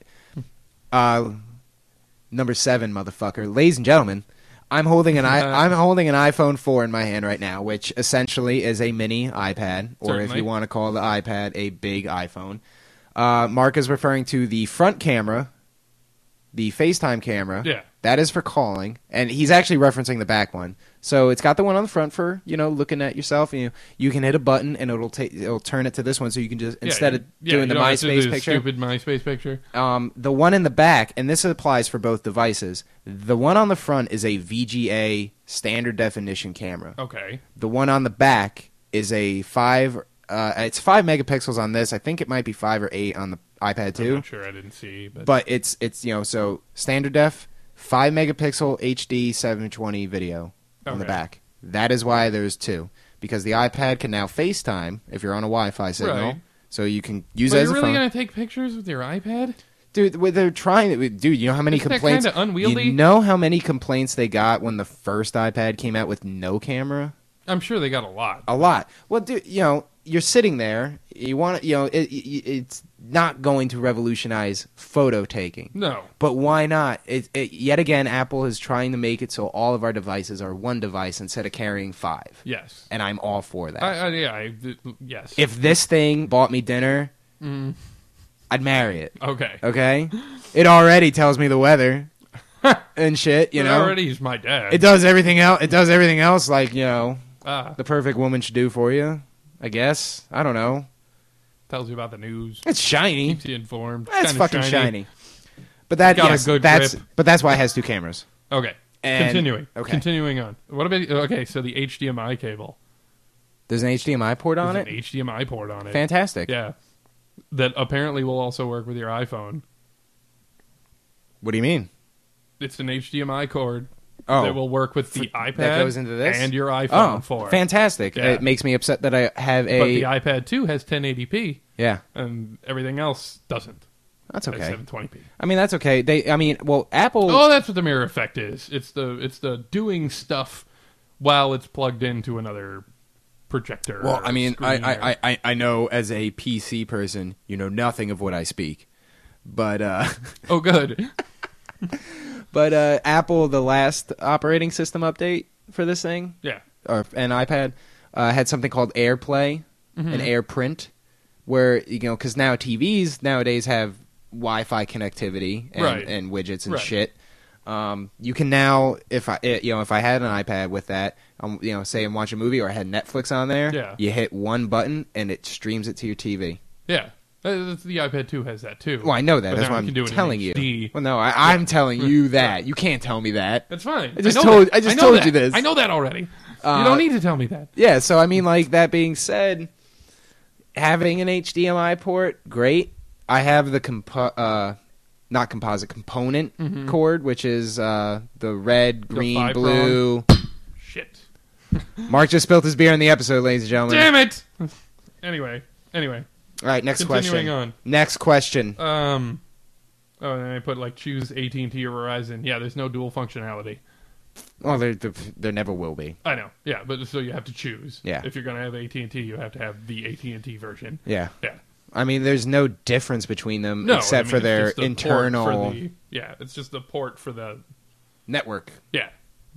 number 7, motherfucker. Ladies and gentlemen, I'm holding an iPhone 4 in my hand right now, which essentially is a mini iPad, or if Certainly. you want to call the iPad a big iPhone. Mark is referring to the front camera, the FaceTime camera. Yeah. That is for calling, and he's actually referencing the back one. So it's got the one on the front for looking at yourself. You can hit a button and it'll turn it to this one, so you can just instead of doing you the don't have to do MySpace the picture. stupid MySpace picture. The one in the back, and this applies for both devices, the one on the front is a VGA standard definition camera. Okay. The one on the back is a 5 megapixels on this. I think it might be 5 or 8 on the iPad I'm 2. not sure. I didn't see, But it's so standard def, 5 megapixel HD 720 video on the Okay. back. That is why there's 2, because the iPad can now FaceTime if you're on a Wi-Fi signal. Right. So you can use But it as you're a really phone. gonna take pictures with your iPad? Dude, they're trying. Dude, you know how many Isn't that complaints? kinda unwieldy? You know how many complaints they got when the first iPad came out with no camera I'm sure they got a lot. A lot. Well, dude, you're sitting there. You want to, it's not going to revolutionize photo taking. No. But why not? Yet again, Apple is trying to make it so all of our devices are one device instead of carrying 5. Yes. And I'm all for that. Yes. If this thing bought me dinner, I'd marry it. Okay. Okay? It already tells me the weather and shit, It already is my dad. It does everything else. It does everything else like, Ah, the perfect woman should do for you, I guess. I don't know. tells you about the news. It's shiny. Keeps you informed. That's Kinda fucking shiny. But that, Got a yes, good that's grip. but that's why it has 2 cameras. Okay. And- Continuing. okay. Continuing on. What about so the HDMI cable. There's an HDMI port on There's it. an HDMI port on it. Fantastic. Yeah. That apparently will also work with your iPhone. What do you mean? It's an HDMI cord Oh, that will work with the iPad that goes into this? and your iPhone oh, 4. fantastic! Yeah. It makes me upset that I have But the a. iPad 2 has 1080p Yeah, and everything else doesn't. that's At okay. 720p. I mean, that's okay. Apple. Oh, that's what the mirror effect is. It's the doing stuff while it's plugged into another projector. Well, or I mean, screen or- I know as a PC person, you know nothing of what I speak, but Oh, good. Apple, the last operating system update for this thing, Yeah. or an iPad, had something called AirPlay and AirPrint, where because now TVs nowadays have Wi-Fi connectivity and, Right. and widgets and Right. shit. You can now, if I had an iPad with that, say I'm watching a movie or I had Netflix on there, Yeah. you hit one button and it streams it to your TV. Yeah. The iPad 2 has that too. Well, I know that. But That's now why you I'm can do it in telling you. HD. Well, no, I'm telling you that. You can't tell me that. That's fine. I just know told- that. I just know told that. you this. I know that already. You don't need to tell me that. Yeah, so I mean, like, that being said, having an HDMI port, great. I have the not composite component cord, which is the red, green, 5-prong. blue. Shit. Mark just spilled his beer in the episode, ladies and gentlemen. Damn it. Anyway. All right, next Continuing question. on. Next question. Oh, and I put choose AT&T or Verizon. Yeah, there's no dual functionality. Well, there never will be. I know. Yeah, but so you have to choose. Yeah. If you're going to have AT&T, you have to have the AT&T version. Yeah. Yeah. I mean, there's no difference between them No, except for it's their just the port internal for it's just the port for the network. yeah.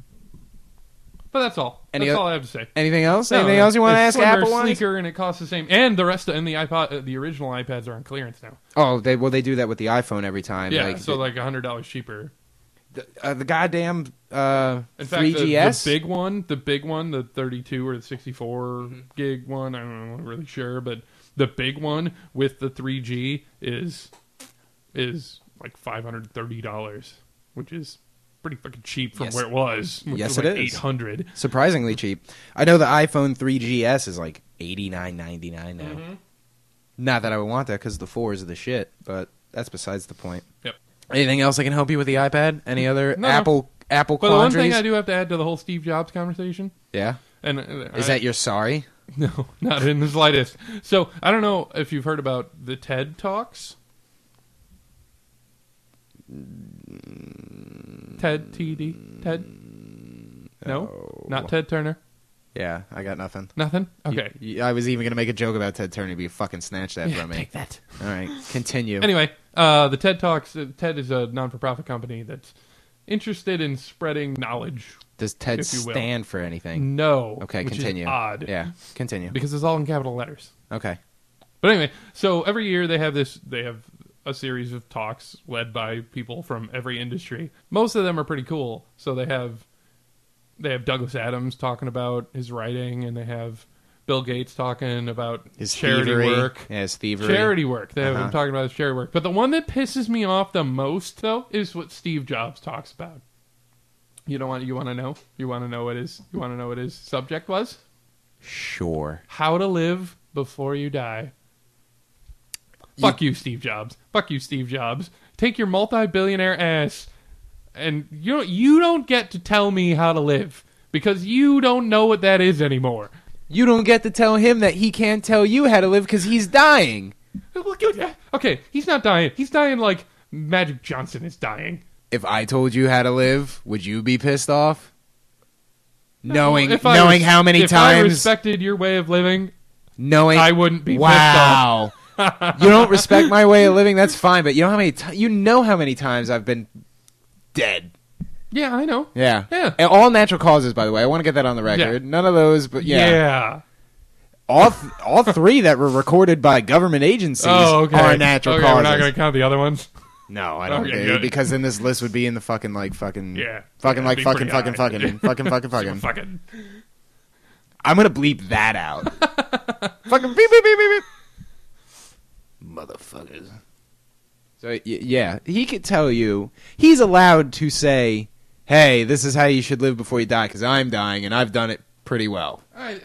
But that's all. Any That's o- all I have to say. Anything else? No, Anything else you want to it's ask slimmer, Apple on? sleeker, and it costs the same. And the rest of the iPod, the original iPads are on clearance now. Oh, they do that with the iPhone every time. Yeah, like, so $100 cheaper. the goddamn In fact, 3GS. the big one, the 32 or the 64 gig one, I'm not really sure, but the big one with the 3G is like $530, which is pretty fucking cheap from Yes. where it was. Which Yes, was it like is. $800. Surprisingly cheap. I know the iPhone 3GS is like $89.99 now. Mm-hmm. Not that I would want that because the 4s are the shit, but that's besides the point. Yep. Anything else I can help you with the iPad? Any other No. Apple But the one quandaries? thing I do have to add to the whole Steve Jobs conversation, Yeah. and Is that your sorry? No, not in the slightest. So I don't know if you've heard about the TED Talks. TED TD TED. No, not Ted Turner. Yeah, I got nothing. Nothing. Okay. I was even going to make a joke about Ted Turner, but you fucking snatched that from me. Take that. All right, continue. Anyway, the TED Talks. TED is a non-for-profit company that's interested in spreading knowledge. Does TED if you will. stand for anything? No. Okay, which continue. Is odd. Yeah, continue. Because it's all in capital letters. Okay. But anyway, so every year they have a series of talks led by people from every industry. Most of them are pretty cool. So they have Douglas Adams talking about his writing, and they have Bill Gates talking about His charity thievery. work. Yeah, his thievery. Charity work. They have Uh-huh. him talking about his charity work. But the one that pisses me off the most, though, is what Steve Jobs talks about. You want to know? You want to know what his subject was? Sure. How to live before you die. Fuck you, Steve Jobs. Fuck you, Steve Jobs. Take your multi-billionaire ass, and you don't get to tell me how to live because you don't know what that is anymore. You don't get to tell him that he can't tell you how to live because he's dying. Okay, he's not dying. He's dying like Magic Johnson is dying. If I told you how to live, would you be pissed off? knowing If I res- how many if I times respected your way of living, knowing I wouldn't be wow. You don't respect my way of living, that's fine, but you know how many times I've been dead. Yeah, I know. Yeah. Yeah. And all natural causes, by the way. I want to get that on the record. Yeah. None of those, but Yeah. all three that were recorded by government agencies are natural causes. We're not going to count the other ones. No, I don't. Okay, good. Because then this list would be in the fucking Yeah. fucking Yeah, it'd be pretty high. fucking. I'm gonna bleep that out. Fucking beep beep beep beep beep. Motherfuckers. So yeah, he could tell you. He's allowed to say, "Hey, this is how you should live before you die," because I'm dying and I've done it pretty well.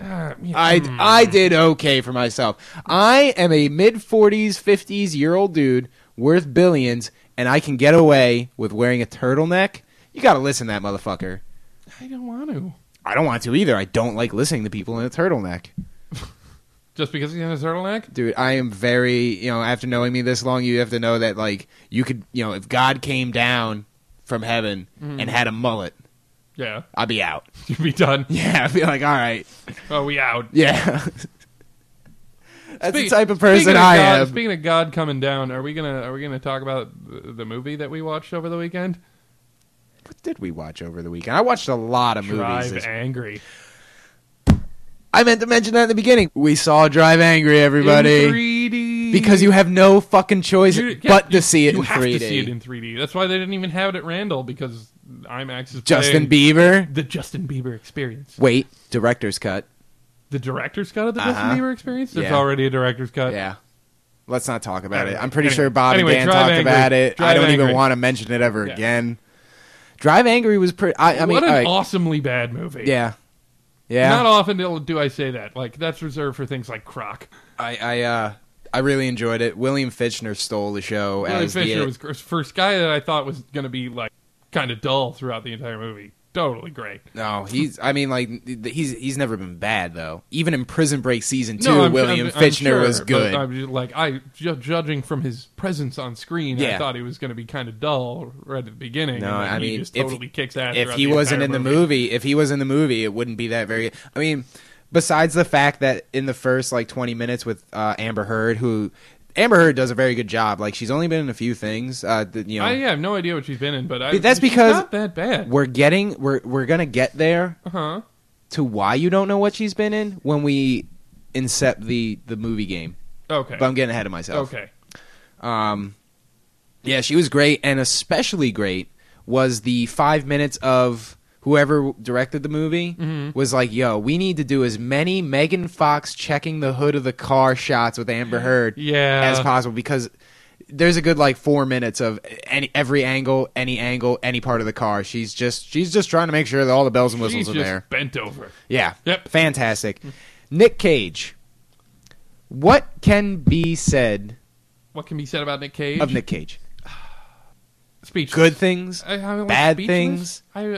I did okay for myself. I am a mid-40s, 50s-year-old dude worth billions, and I can get away with wearing a turtleneck. You gotta listen to that motherfucker. I don't want to. I don't want to either. I don't like listening to people in a turtleneck. Just because he's in a turtleneck? Dude, I am very, after knowing me this long, you have to know that, like, you could, if God came down from heaven and had a mullet, Yeah. I'd be out. You'd be done. Yeah, I'd be like, all right. Oh, we out. Yeah. That's the type of person I am. Speaking of God coming down, are we gonna talk about the movie that we watched over the weekend? What did we watch over the weekend? I watched a lot of movies. Drive Angry. I meant to mention that in the beginning. We saw Drive Angry, everybody. In 3D. Because you have no fucking choice but to see it in 3D. You have to see it in 3D. That's why they didn't even have it at Randall, because IMAX is Justin playing Bieber? the Justin Bieber experience. Wait, director's cut. The director's cut of the Justin Bieber experience? There's Yeah. already a director's cut. Yeah. Let's not talk about it. Anyway, I'm pretty sure Bob and Dan Drive talked Angry. about it. Drive I don't Angry. even want to mention it ever Yeah. again. Drive Angry was pretty... I mean, what an all right. awesomely bad movie. Yeah. Yeah. Not often do I say that. Like, that's reserved for things like Croc. I really enjoyed it. William Fichtner stole the show William as Fisher the... was the first guy that I thought was going to be, like, kind of dull throughout the entire movie. Totally great. No, he's never been bad, though. Even in Prison Break Season 2, No, William I'm Fichtner sure, was but good. I'm just, like, judging from his presence on screen, Yeah. I thought he was going to be kind of dull right at the beginning. No, and then I he mean, just totally kicks ass. if throughout he the wasn't entire in the movie, it wouldn't be that very... I mean, besides the fact that in the first, 20 minutes with Amber Heard, who... Amber Heard does a very good job. Like, she's only been in a few things. I have no idea what she's been in, but that's she's because not that bad. we're gonna get there Uh-huh. to why you don't know what she's been in when we incept the movie game. Okay. But I'm getting ahead of myself. Okay. Yeah, she was great, and especially great was the 5 minutes of whoever directed the movie was like, yo, we need to do as many Megan Fox checking the hood of the car shots with Amber Heard as possible, because there's a good 4 minutes of every angle, any part of the car. She's just trying to make sure that all the bells and whistles She's are just there. bent over. Yeah. Yep. Fantastic. Nick Cage. What can be said What can be said about Nick Cage? of Nick Cage? Speechless. Good things, I'm bad speechless. things.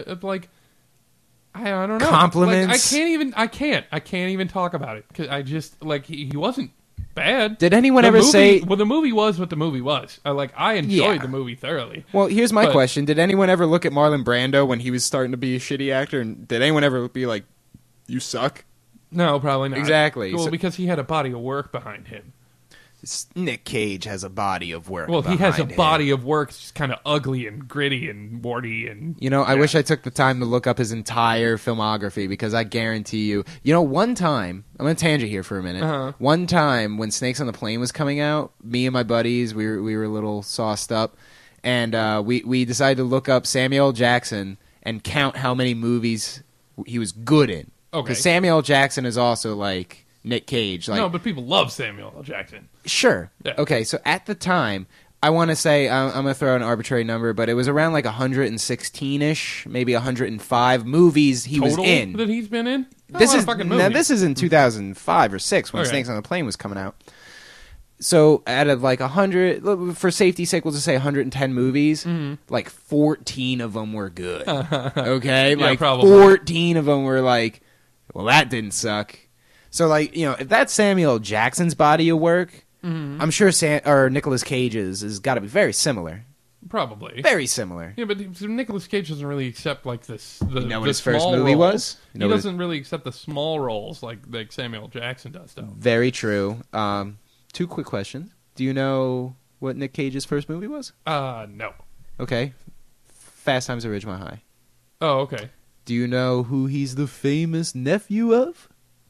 I don't know. Compliments. I can't even talk about it, because I just he wasn't bad. Did anyone ever say? Well, the movie was what the movie was. I enjoyed Yeah. the movie thoroughly. Well, here's my But- question: did anyone ever look at Marlon Brando when he was starting to be a shitty actor, and did anyone ever be like, "You suck"? No, probably not. Exactly. Well, So- because he had a body of work behind him. Nick Cage has a body of work. Well, he has a behind him. body of work. It's just kind of ugly and gritty and warty and. I wish I took the time to look up his entire filmography, because I guarantee you. One time, I'm going to tangent here for a minute. Uh-huh. One time when Snakes on the Plane was coming out, me and my buddies, we were a little sauced up, and we decided to look up Samuel L. Jackson and count how many movies he was good in. Okay. Because Samuel L. Jackson is also like Nick Cage. No, but people love Samuel L. Jackson. Sure. Yeah. Okay, so at the time, I want to say, I'm going to throw out an arbitrary number, but it was around 116-ish, maybe 105 movies he was Total in. that he's been in. This is fucking now, this is in 2005 or 6 when Okay. Snakes on the Plane was coming out. So out of 100, for safety's sake, we'll just say 110 movies, 14 of them were good. Okay? Yeah, probably. 14 of them were well, that didn't suck. So, if that's Samuel L. Jackson's body of work, I'm sure Nicolas Cage's has got to be very similar. Probably. Very similar. Yeah, but Nicolas Cage doesn't really accept like this. The, You know what the his first small movie roles. was? You know He what doesn't really accept the small roles like Samuel Jackson does, though. Very true. 2 quick questions. Do you know what Nick Cage's first movie was? No. Okay. Fast Times at Ridgemont High. Oh, okay. Do you know who he's the famous nephew of?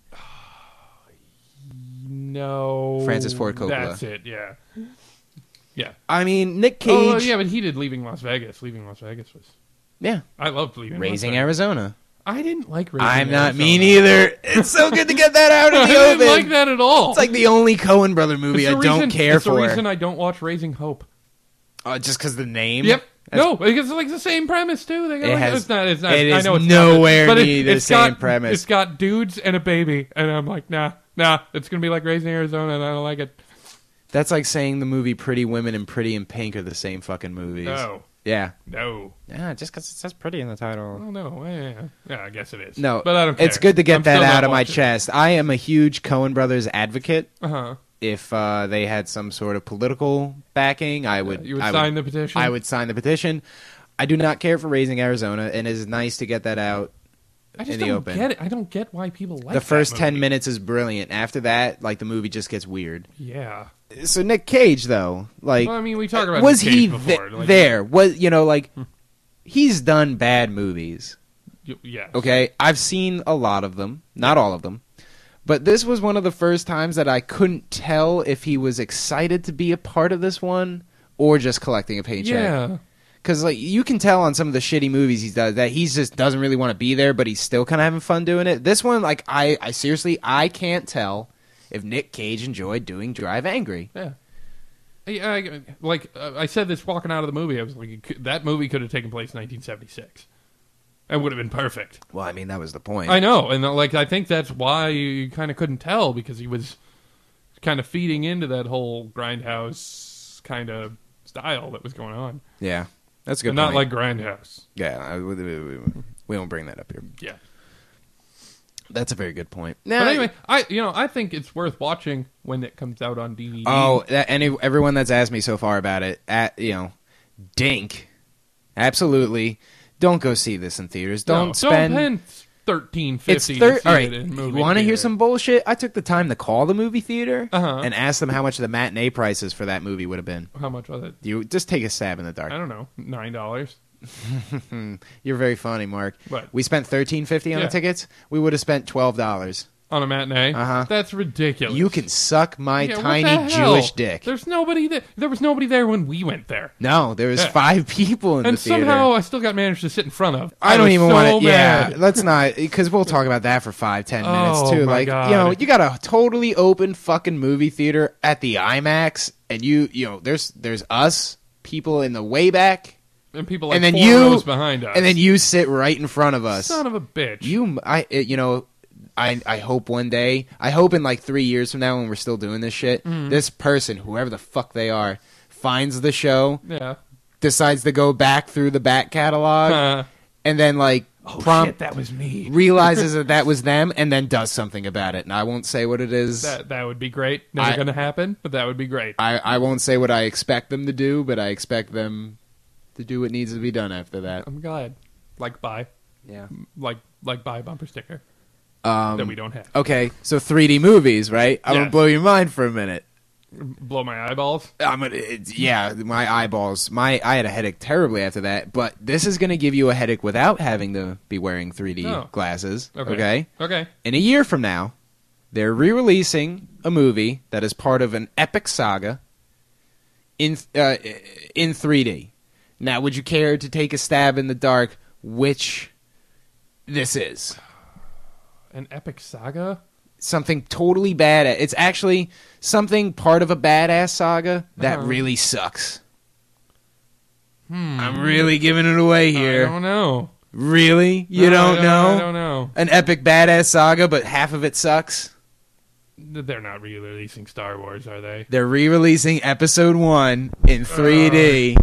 No. Francis Ford Coppola. That's it. Yeah. Yeah. I mean, Nick Cage. Oh, yeah, but he did Leaving Las Vegas. Leaving Las Vegas was. Yeah. I loved Leaving Raising Las Vegas. Arizona. I didn't like Raising I'm not Arizona. me neither. It's so good to get that out in I the didn't open. like that at all. It's like the only Coen brother movie I don't care it's for. the reason I don't watch Raising Hope. Just because the name? Yep. That's- No, it's like the same premise too. They got It like, has- it's not. It's not. it I is know it's nowhere not, but near the it's same got, premise. It's got dudes and a baby, and I'm like, nah. It's gonna be like Raising Arizona, and I don't like it. That's like saying the movie Pretty Women and Pretty in Pink are the same fucking movies. No, Yeah. no. Yeah, just because it says pretty in the title. Oh no. Yeah, I guess it is. No, but I don't care. it's good to get I'm that still not out of my watching. chest. I am a huge Coen Brothers advocate. Uh-huh. If they had some sort of political backing, I would. You would I sign the petition. I would sign the petition. I do not care for Raising Arizona, and it is nice to get that out I just in the don't open. get it. I don't get why people like The first that 10 movie. minutes is brilliant. After that, like the movie just gets weird. Yeah. So Nick Cage, though, like, Well, I mean, we talked about was Nick he Cage before. Like, there? Was like he's done bad movies? Yeah. Okay, I've seen a lot of them, not all of them, but this was one of the first times that I couldn't tell if he was excited to be a part of this one or just collecting a paycheck. Yeah. Because like you can tell on some of the shitty movies he's done that he just doesn't really want to be there, but he's still kind of having fun doing it. This one, like I seriously, I can't tell if Nick Cage enjoyed doing Drive Angry. Yeah. I said this walking out of the movie. I was like, that movie could have taken place in 1976. It would have been perfect. Well, I mean that was the point. I know, and I think that's why you kind of couldn't tell, because he was kind of feeding into that whole Grindhouse kind of style that was going on. Yeah, that's a good. But not point. like Grindhouse. Yeah, we won't bring that up here. Yeah. That's a very good point. But anyway, I think it's worth watching when it comes out on DVD. Oh, everyone that's asked me so far about it, dink, absolutely. Don't go see this in theaters. Don't spend. Don't spend $13.50 It's to see all right. it in You movie want to hear theater. some bullshit? I took the time to call the movie theater Uh-huh. and ask them how much the matinee prices for that movie would have been. How much was it? You just take a stab in the dark. I don't know. $9. You're very funny, Mark. What? We spent $13.50 on Yeah. the tickets. We would have spent $12. On a matinee? Uh-huh. That's ridiculous. You can suck my Yeah, what tiny the hell? Jewish dick. There's nobody there. There was nobody there when we went there. No, there was Yeah. 5 people in And the theater. somehow I still got managed to sit in front of. I don't was even so want to. mad. Yeah, let's not, because we'll talk about that for 5-10 minutes Oh, too. my Like, God. you got a totally open fucking movie theater at the IMAX, and there's us people in the way back, And people like and then 4 you rows behind us. and then you sit right in front of us. Son of a bitch. I hope one day, I hope in like 3 years from now when we're still doing this shit, this person, whoever the fuck they are, finds the show, Yeah. decides to go back through the back catalog, and then like Shit, that was me. realizes that was them, and then does something about it. And I won't say what it is. That would be great. Never going to happen, but that would be great. I won't say what I expect them to do, but I expect them to do what needs to be done after that. I'm glad. Like buy. Yeah. Like buy a bumper sticker that we don't have. Okay, so 3D movies, right? I'm gonna Yes. blow your mind for a minute. Blow my eyeballs. My eyeballs. I had a headache terribly after that, but this is gonna give you a headache without having to be wearing 3D Oh. glasses. Okay. Okay. In a year from now, they're re-releasing a movie that is part of an epic saga in 3D. Now, would you care to take a stab in the dark which this is? An epic saga? Something totally bad. It's actually something part of a badass saga that really sucks. I'm really giving it away I here. don't know. Really? You No, don't know? I don't know. An epic badass saga, but half of it sucks? They're not re-releasing Star Wars, are they? They're re-releasing Episode 1 in 3D.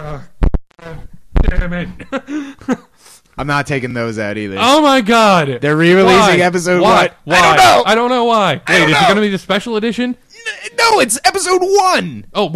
Damn it. I'm not taking those out either. Oh my god. They're re-releasing Why? Episode Why? 1. Why? I don't know. I don't know why. I Wait, don't is it know. going to be the special edition? No, it's Episode 1. Oh, wait.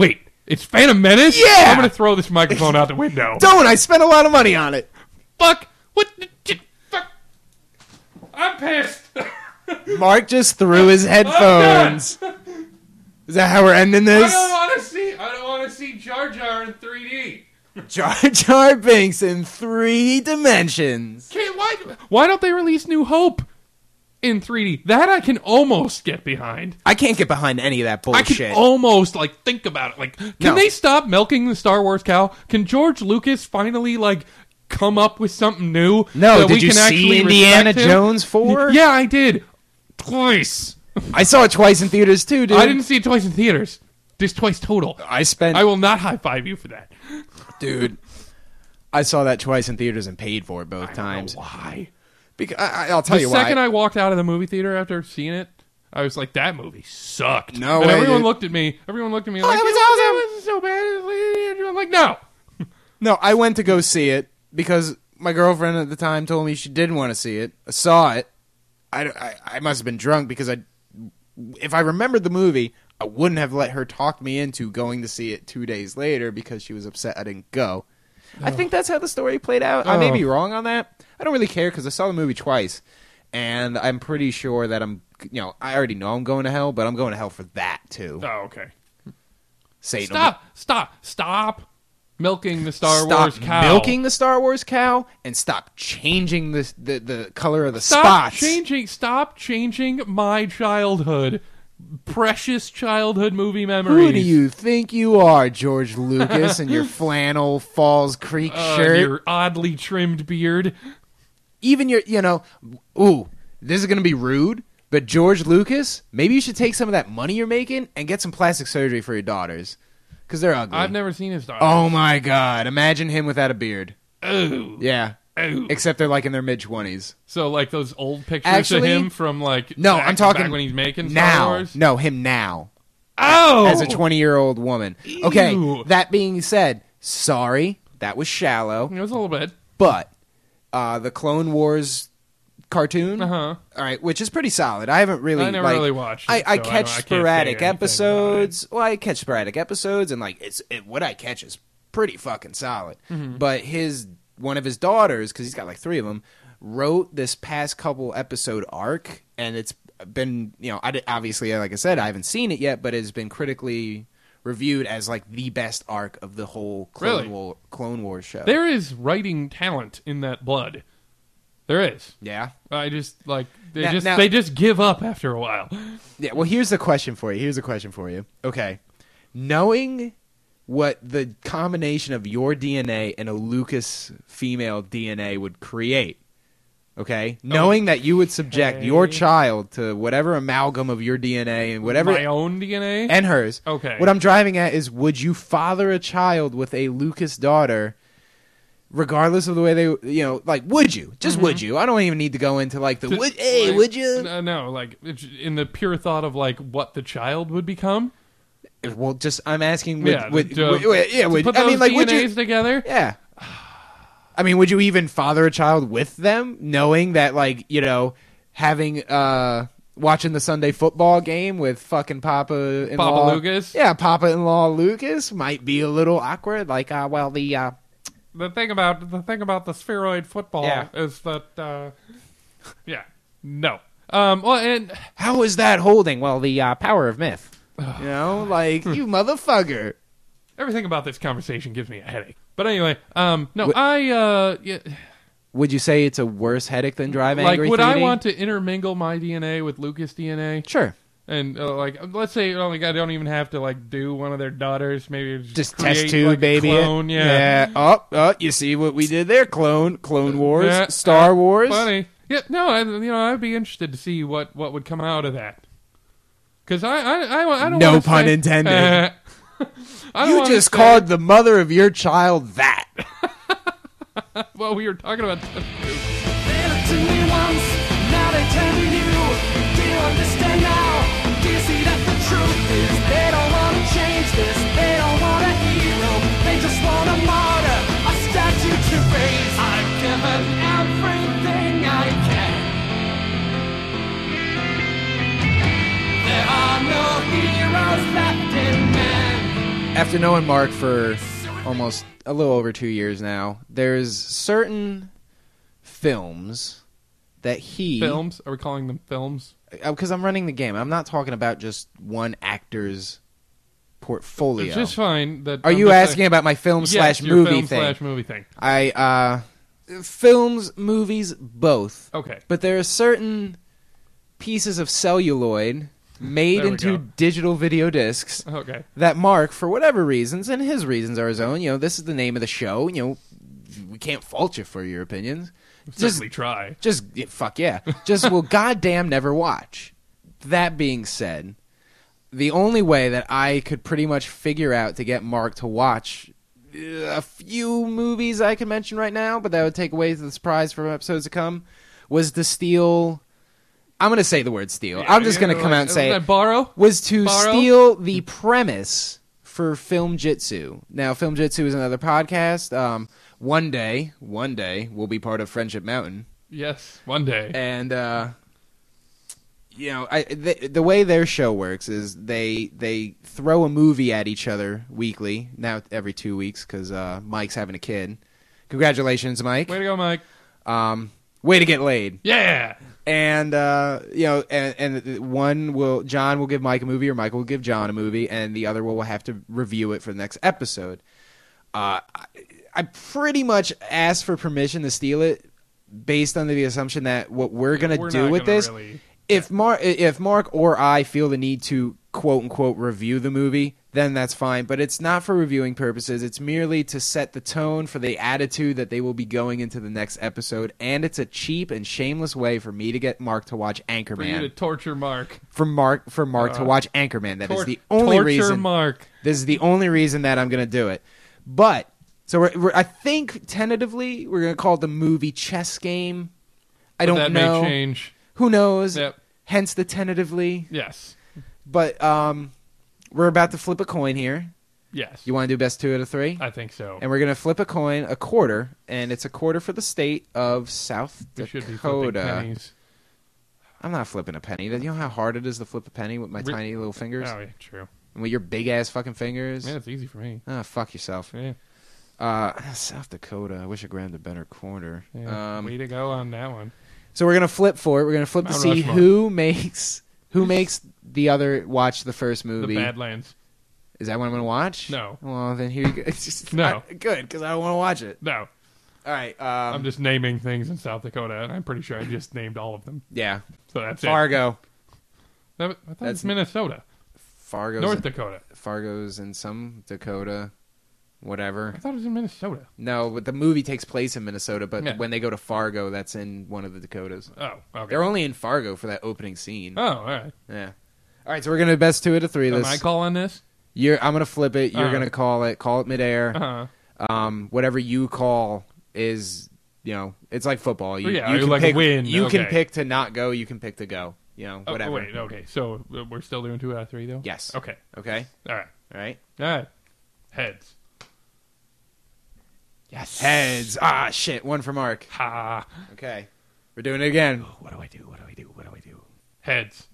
It's Phantom Menace? Yeah! I'm going to throw this microphone out the window. Don't! I spent a lot of money on it. Fuck! What the fuck? I'm pissed. Mark just threw his headphones. Is that how we're ending I this? don't want to see Jar Jar in 3D. Jar Jar Binks in 3 dimensions. Why don't they release New Hope in 3D? That I can almost get behind. I can't get behind any of that I bullshit. can almost think about it. Can No. they stop milking the Star Wars cow? Can George Lucas finally come up with something new? No, that did we you can actually see Indiana respect him? Jones 4? Yeah, I did. Twice. I saw it twice in theaters too, dude. I didn't see it twice in theaters. Just twice total. I will not high five you for that. Dude, I saw that twice in theaters and paid for it both times. Why? Because I'll tell The you why. second I walked out of the movie theater after seeing it, I was like, "That movie sucked." No and way, everyone dude. looked at me. Everyone looked at me Oh, like, that was "That wasn't so bad." I'm like, "No." No, I went to go see it because my girlfriend at the time told me she didn't want to see it. I saw it. I must have been drunk because if I remembered the movie, I wouldn't have let her talk me into going to see it 2 days later because she was upset I didn't go. I think that's how the story played out. I may be wrong on that. I don't really care because I saw the movie twice, and I'm pretty sure that I already know I'm going to hell, but I'm going to hell for that too. Oh, okay. Satan. Stop milking the Star Stop Wars cow. milking the Star Wars cow and stop changing the color of the Stop spots. Stop changing my childhood. Precious childhood movie memories. Who do you think you are, George Lucas, in your flannel Falls Creek shirt? Your oddly trimmed beard. Even your, this is going to be rude, but George Lucas, maybe you should take some of that money you're making and get some plastic surgery for your daughters. Because they're ugly. I've never seen his daughter. Oh my God. Imagine him without a beard. Oh. Yeah. Oh. Except they're in their mid-20s. So those old pictures Actually, of him from no, I'm talking back when he's making now. Star Wars? No, him now. Oh! As a 20-year-old woman. Okay, Ew. that being said, sorry, that was shallow. It was a little bit. But the Clone Wars cartoon, Uh-huh. all right, which is pretty solid. I haven't really. I never really watched it, I so I catch can't say sporadic anything episodes. Well, I catch sporadic episodes, and what I catch is pretty fucking solid. Mm-hmm. But one of his daughters, because he's got 3 of them, wrote this past couple episode arc, and it's been obviously, like I said, I haven't seen it yet, but it's been critically reviewed as the best arc of the whole Clone Wars show. There is writing talent in that blood. There is. Yeah. I just Now- they just give up after a while. Yeah, well, here's the question for you. Okay. Knowing what the combination of your DNA and a Lucas female DNA would create, okay? Knowing that you would subject your child to whatever amalgam of your DNA and whatever... My own DNA? And hers. Okay. What I'm driving at is, would you father a child with a Lucas daughter... regardless of the way they, would you? Just would you? I don't even need to go into would you? No, in the pure thought of what the child would become. Well, I'm asking. Yeah, would put those would DNAs you? together. Yeah. I mean, would you even father a child with them, knowing that, having watching the Sunday football game with fucking Papa-in-law Lucas? Yeah, Papa-in-law Lucas might be a little awkward. The thing about the spheroid football Yeah. is that, no. Well, and how is that holding? Well, the power of myth. You motherfucker. everything about this conversation gives me a headache. But anyway, no, Would you say it's a worse headache than Drive Angry would 3D? I want to intermingle my DNA with Lucas DNA? Sure. And let's say I don't even have to do one of their daughters. Maybe Just create, test tube, a baby. clone. Yeah. Oh, you see what we did there? Clone Wars, Yeah, Star Wars. Funny. Yeah. No. I'd be interested to see what would come out of that. Because I don't. No wanna pun say- intended. I don't You wanna just say- called the mother of your child that. Well, we were talking about. They looked to me once, now they turn to you. Do you understand now? Do you see that the truth is they don't want to change this? They don't want a hero, they just want a martyr, a statue to raise. I've given everything I can. There are no heroes left in man. After knowing Mark for almost a little over 2 years now, there's certain films that he... Films? Are we calling them films? Because I'm running the game. I'm not talking about just one actor's portfolio. It's just fine. That Are I'm you just asking saying- about my film Yes, slash your movie film thing? slash movie thing. Films, movies, both. Okay. But there are certain pieces of celluloid made There we into go. digital video discs Okay. that Mark, for whatever reasons, and his reasons are his own, this is the name of the show, we can't fault you for your opinions. Certainly try. Fuck yeah. Just will goddamn never watch. That being said, the only way that I could pretty much figure out to get Mark to watch a few movies I can mention right now, but that would take away the surprise from episodes to come, was to steal... I'm going to say the word steal. I'm just going to come out and say it. Borrow? Was to Borrow? steal the premise for Film Jitsu. Now, Film Jitsu is another podcast. One day, we'll be part of Friendship Mountain. Yes, one day. And, the way their show works is they throw a movie at each other weekly, now every 2 weeks, because Mike's having a kid. Congratulations, Mike. Way to go, Mike. Way to get laid. Yeah. And John will give Mike a movie, or Mike will give John a movie, and the other will have to review it for the next episode. I pretty much asked for permission to steal it based on the assumption that what we're gonna do not with gonna this, really- if Mark or I feel the need to quote unquote review the movie, then that's fine. But it's not for reviewing purposes. It's merely to set the tone for the attitude that they will be going into the next episode. And it's a cheap and shameless way for me to get Mark to watch For you to Anchorman. torture Mark. For Mark to watch Anchorman. That is the only torture reason. Mark. This is the only reason that I'm going to do it. But so I think tentatively we're going to call it the movie chess game. I don't that know. may change. Who knows? Yep. Hence the tentatively. Yes. But we're about to flip a coin here. Yes. You want to do best 2 out of 3? I think so. And we're going to flip a coin, a quarter, and it's a quarter for the state of South We should be flipping Dakota. pennies. I'm not flipping a penny. You know how hard it is to flip a penny with my Re- tiny little fingers? Oh, yeah, true. And with your big ass fucking fingers? Yeah, it's easy for me. Ah, fuck yourself. Yeah. South Dakota. I wish I grabbed a better quarter. Yeah. Way to go on that one. So we're gonna flip for it. We're gonna flip to Mount see Rushmore. who makes the other watch the first movie. The Badlands. Is that what I'm gonna watch? No. Well, then here you go. It's just No. good because I don't want to watch it. No. All right. I'm just naming things in South Dakota, and I'm pretty sure I just named all of them. Yeah. So that's Fargo. it. I thought That's- it's Minnesota. Fargo's North Dakota. Fargo's in some Dakota, whatever. I thought it was in Minnesota. No, but the movie takes place in Minnesota. But Yeah. when they go to Fargo, that's in one of the Dakotas. Oh, okay. They're only in Fargo for that opening scene. Oh, all right. Yeah. All right, so we're gonna best 2 out of 3. Am This I calling this? I'm gonna flip it. You're Uh-huh. gonna call it midair. Uh-huh. Whatever you call is, it's like football. You, Yeah, you can like a pick, win. You can Okay. pick to not go. You can pick to go. Oh, Whatever. wait, okay. So we're still doing 2 out of 3, though? Yes. Okay. Okay. All right. All right. All right. Heads. Yes. Heads. Ah, shit. 1 for Mark. Ha. Okay. We're doing it again. What do I do? Heads.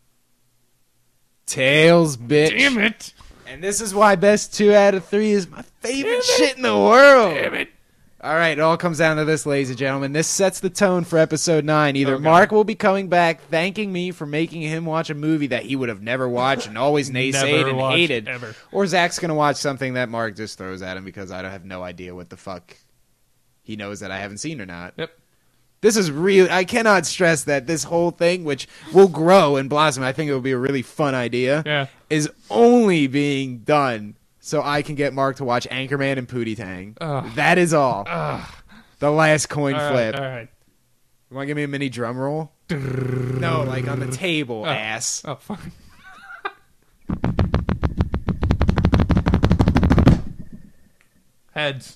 Tails, bitch. Damn it. And this is why best 2 out of 3 is my favorite shit in the world. Damn it. All right, it all comes down to this, ladies and gentlemen. This sets the tone for episode 9. Either Okay. Mark will be coming back thanking me for making him watch a movie that he would have never watched and always naysayed Never and watched hated. ever. Or Zach's going to watch something that Mark just throws at him because I don't have no idea what the fuck he knows that I haven't seen or not. Yep. This is real. I cannot stress that this whole thing, which will grow and blossom, I think it will be a really fun idea, Yeah. is only being done so I can get Mark to watch Anchorman and Pootie Tang. Ugh. That is all. Ugh. The last coin All flip. right. All right. You want to give me a mini drum roll? No, like on the table, ass. Oh, fine. Heads.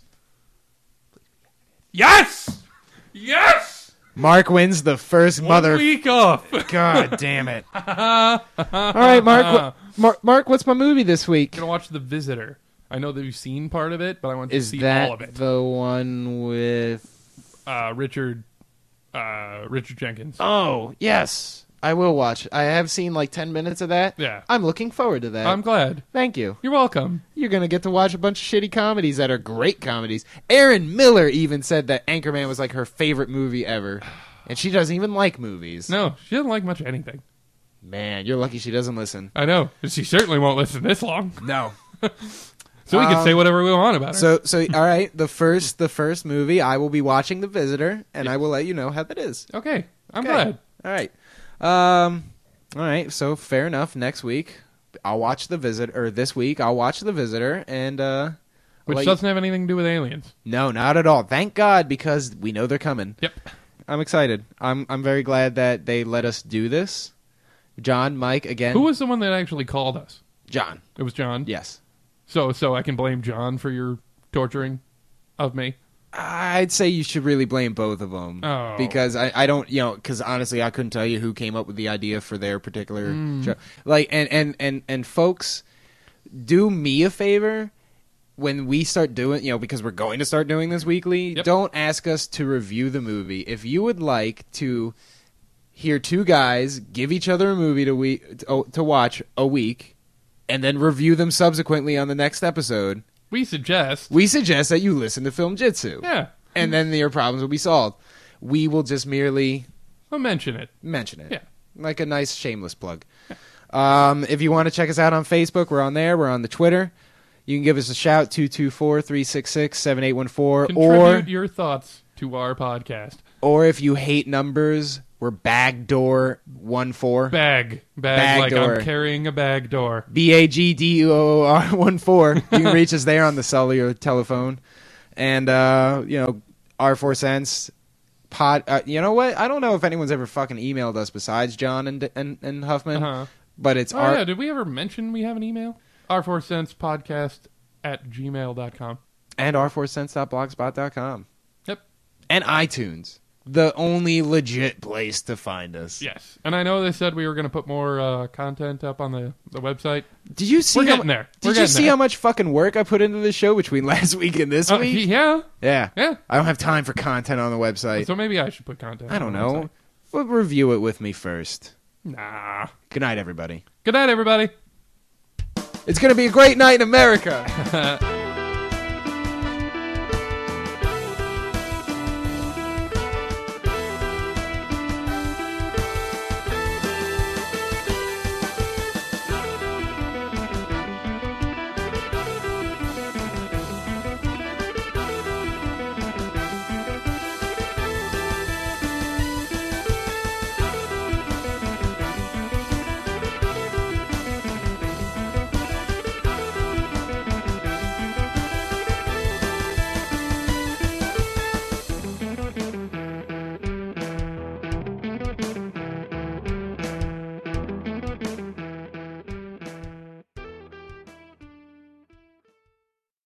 Yes! Yes! Mark wins the first 1 week off. God damn it. All right, Mark, what's my movie this week? I'm gonna watch The Visitor. I know that you've seen part of it, but I want to Is see that all of it. the one with... Richard Jenkins. Oh, yes. I will watch. I have seen like 10 minutes of that. Yeah. I'm looking forward to that. I'm glad. Thank you. You're welcome. You're going to get to watch a bunch of shitty comedies that are great comedies. Erin Miller even said that Anchorman was like her favorite movie ever. And she doesn't even like movies. No, she doesn't like much of anything. Man, you're lucky she doesn't listen. I know. She certainly won't listen this long. No. So we can say whatever we want about her. So all right, the first movie, I will be watching The Visitor, and I will let you know how that is. Okay. I'm Okay. glad. All right. All right, so fair enough. Next week, I'll watch The Visitor, or this week, I'll watch The Visitor, and Which doesn't have anything to do with aliens. No, not at all. Thank God, because we know they're coming. Yep. I'm excited. I'm very glad that they let us do this. John, Mike, again. Who was the one that actually called us? John? It was John? Yes. So I can blame John for your torturing of me? I'd say you should really blame both of them. Oh. Because I don't, because honestly, I couldn't tell you who came up with the idea for their particular show. Like, and folks, do me a favor. When we start doing, because we're going to start doing this weekly, Yep. Don't ask us to review the movie. If you would like to hear two guys give each other a movie to watch a week, and then review them subsequently on the next episode, We suggest. that you listen to Film Jitsu. Yeah. And then your problems will be solved. We will just merely I'll mention it. mention it. Yeah. Like a nice shameless plug. If you want to check us out on Facebook, we're on there. We're on the Twitter. You can give us a shout, 224-366-7814. Contribute your thoughts to our podcast. Or if you hate numbers, we're Bagdoor14. Bag Bag like door. I'm carrying a bag door. BAGDOR14. You can reach us there on the cellular telephone. And, R4 Cents pod. You know what? I don't know if anyone's ever fucking emailed us besides John and Huffman. Uh-huh. But it's Oh, yeah. Did we ever mention we have an email? r4centspodcast@gmail.com. and r4cents.blogspot.com. Yep. And iTunes. The only legit place to find us. Yes. And I know they said we were going to put more content up on the website. Did you see We're how getting there. Did We're you getting see there. how much fucking work I put into this show between last week and this week? Yeah. Yeah. Yeah. I don't have time for content on the website. So maybe I should put content I don't on the know. Well, review it with me first. website. Nah. Good night, everybody. Good night, everybody. It's going to be a great night in America.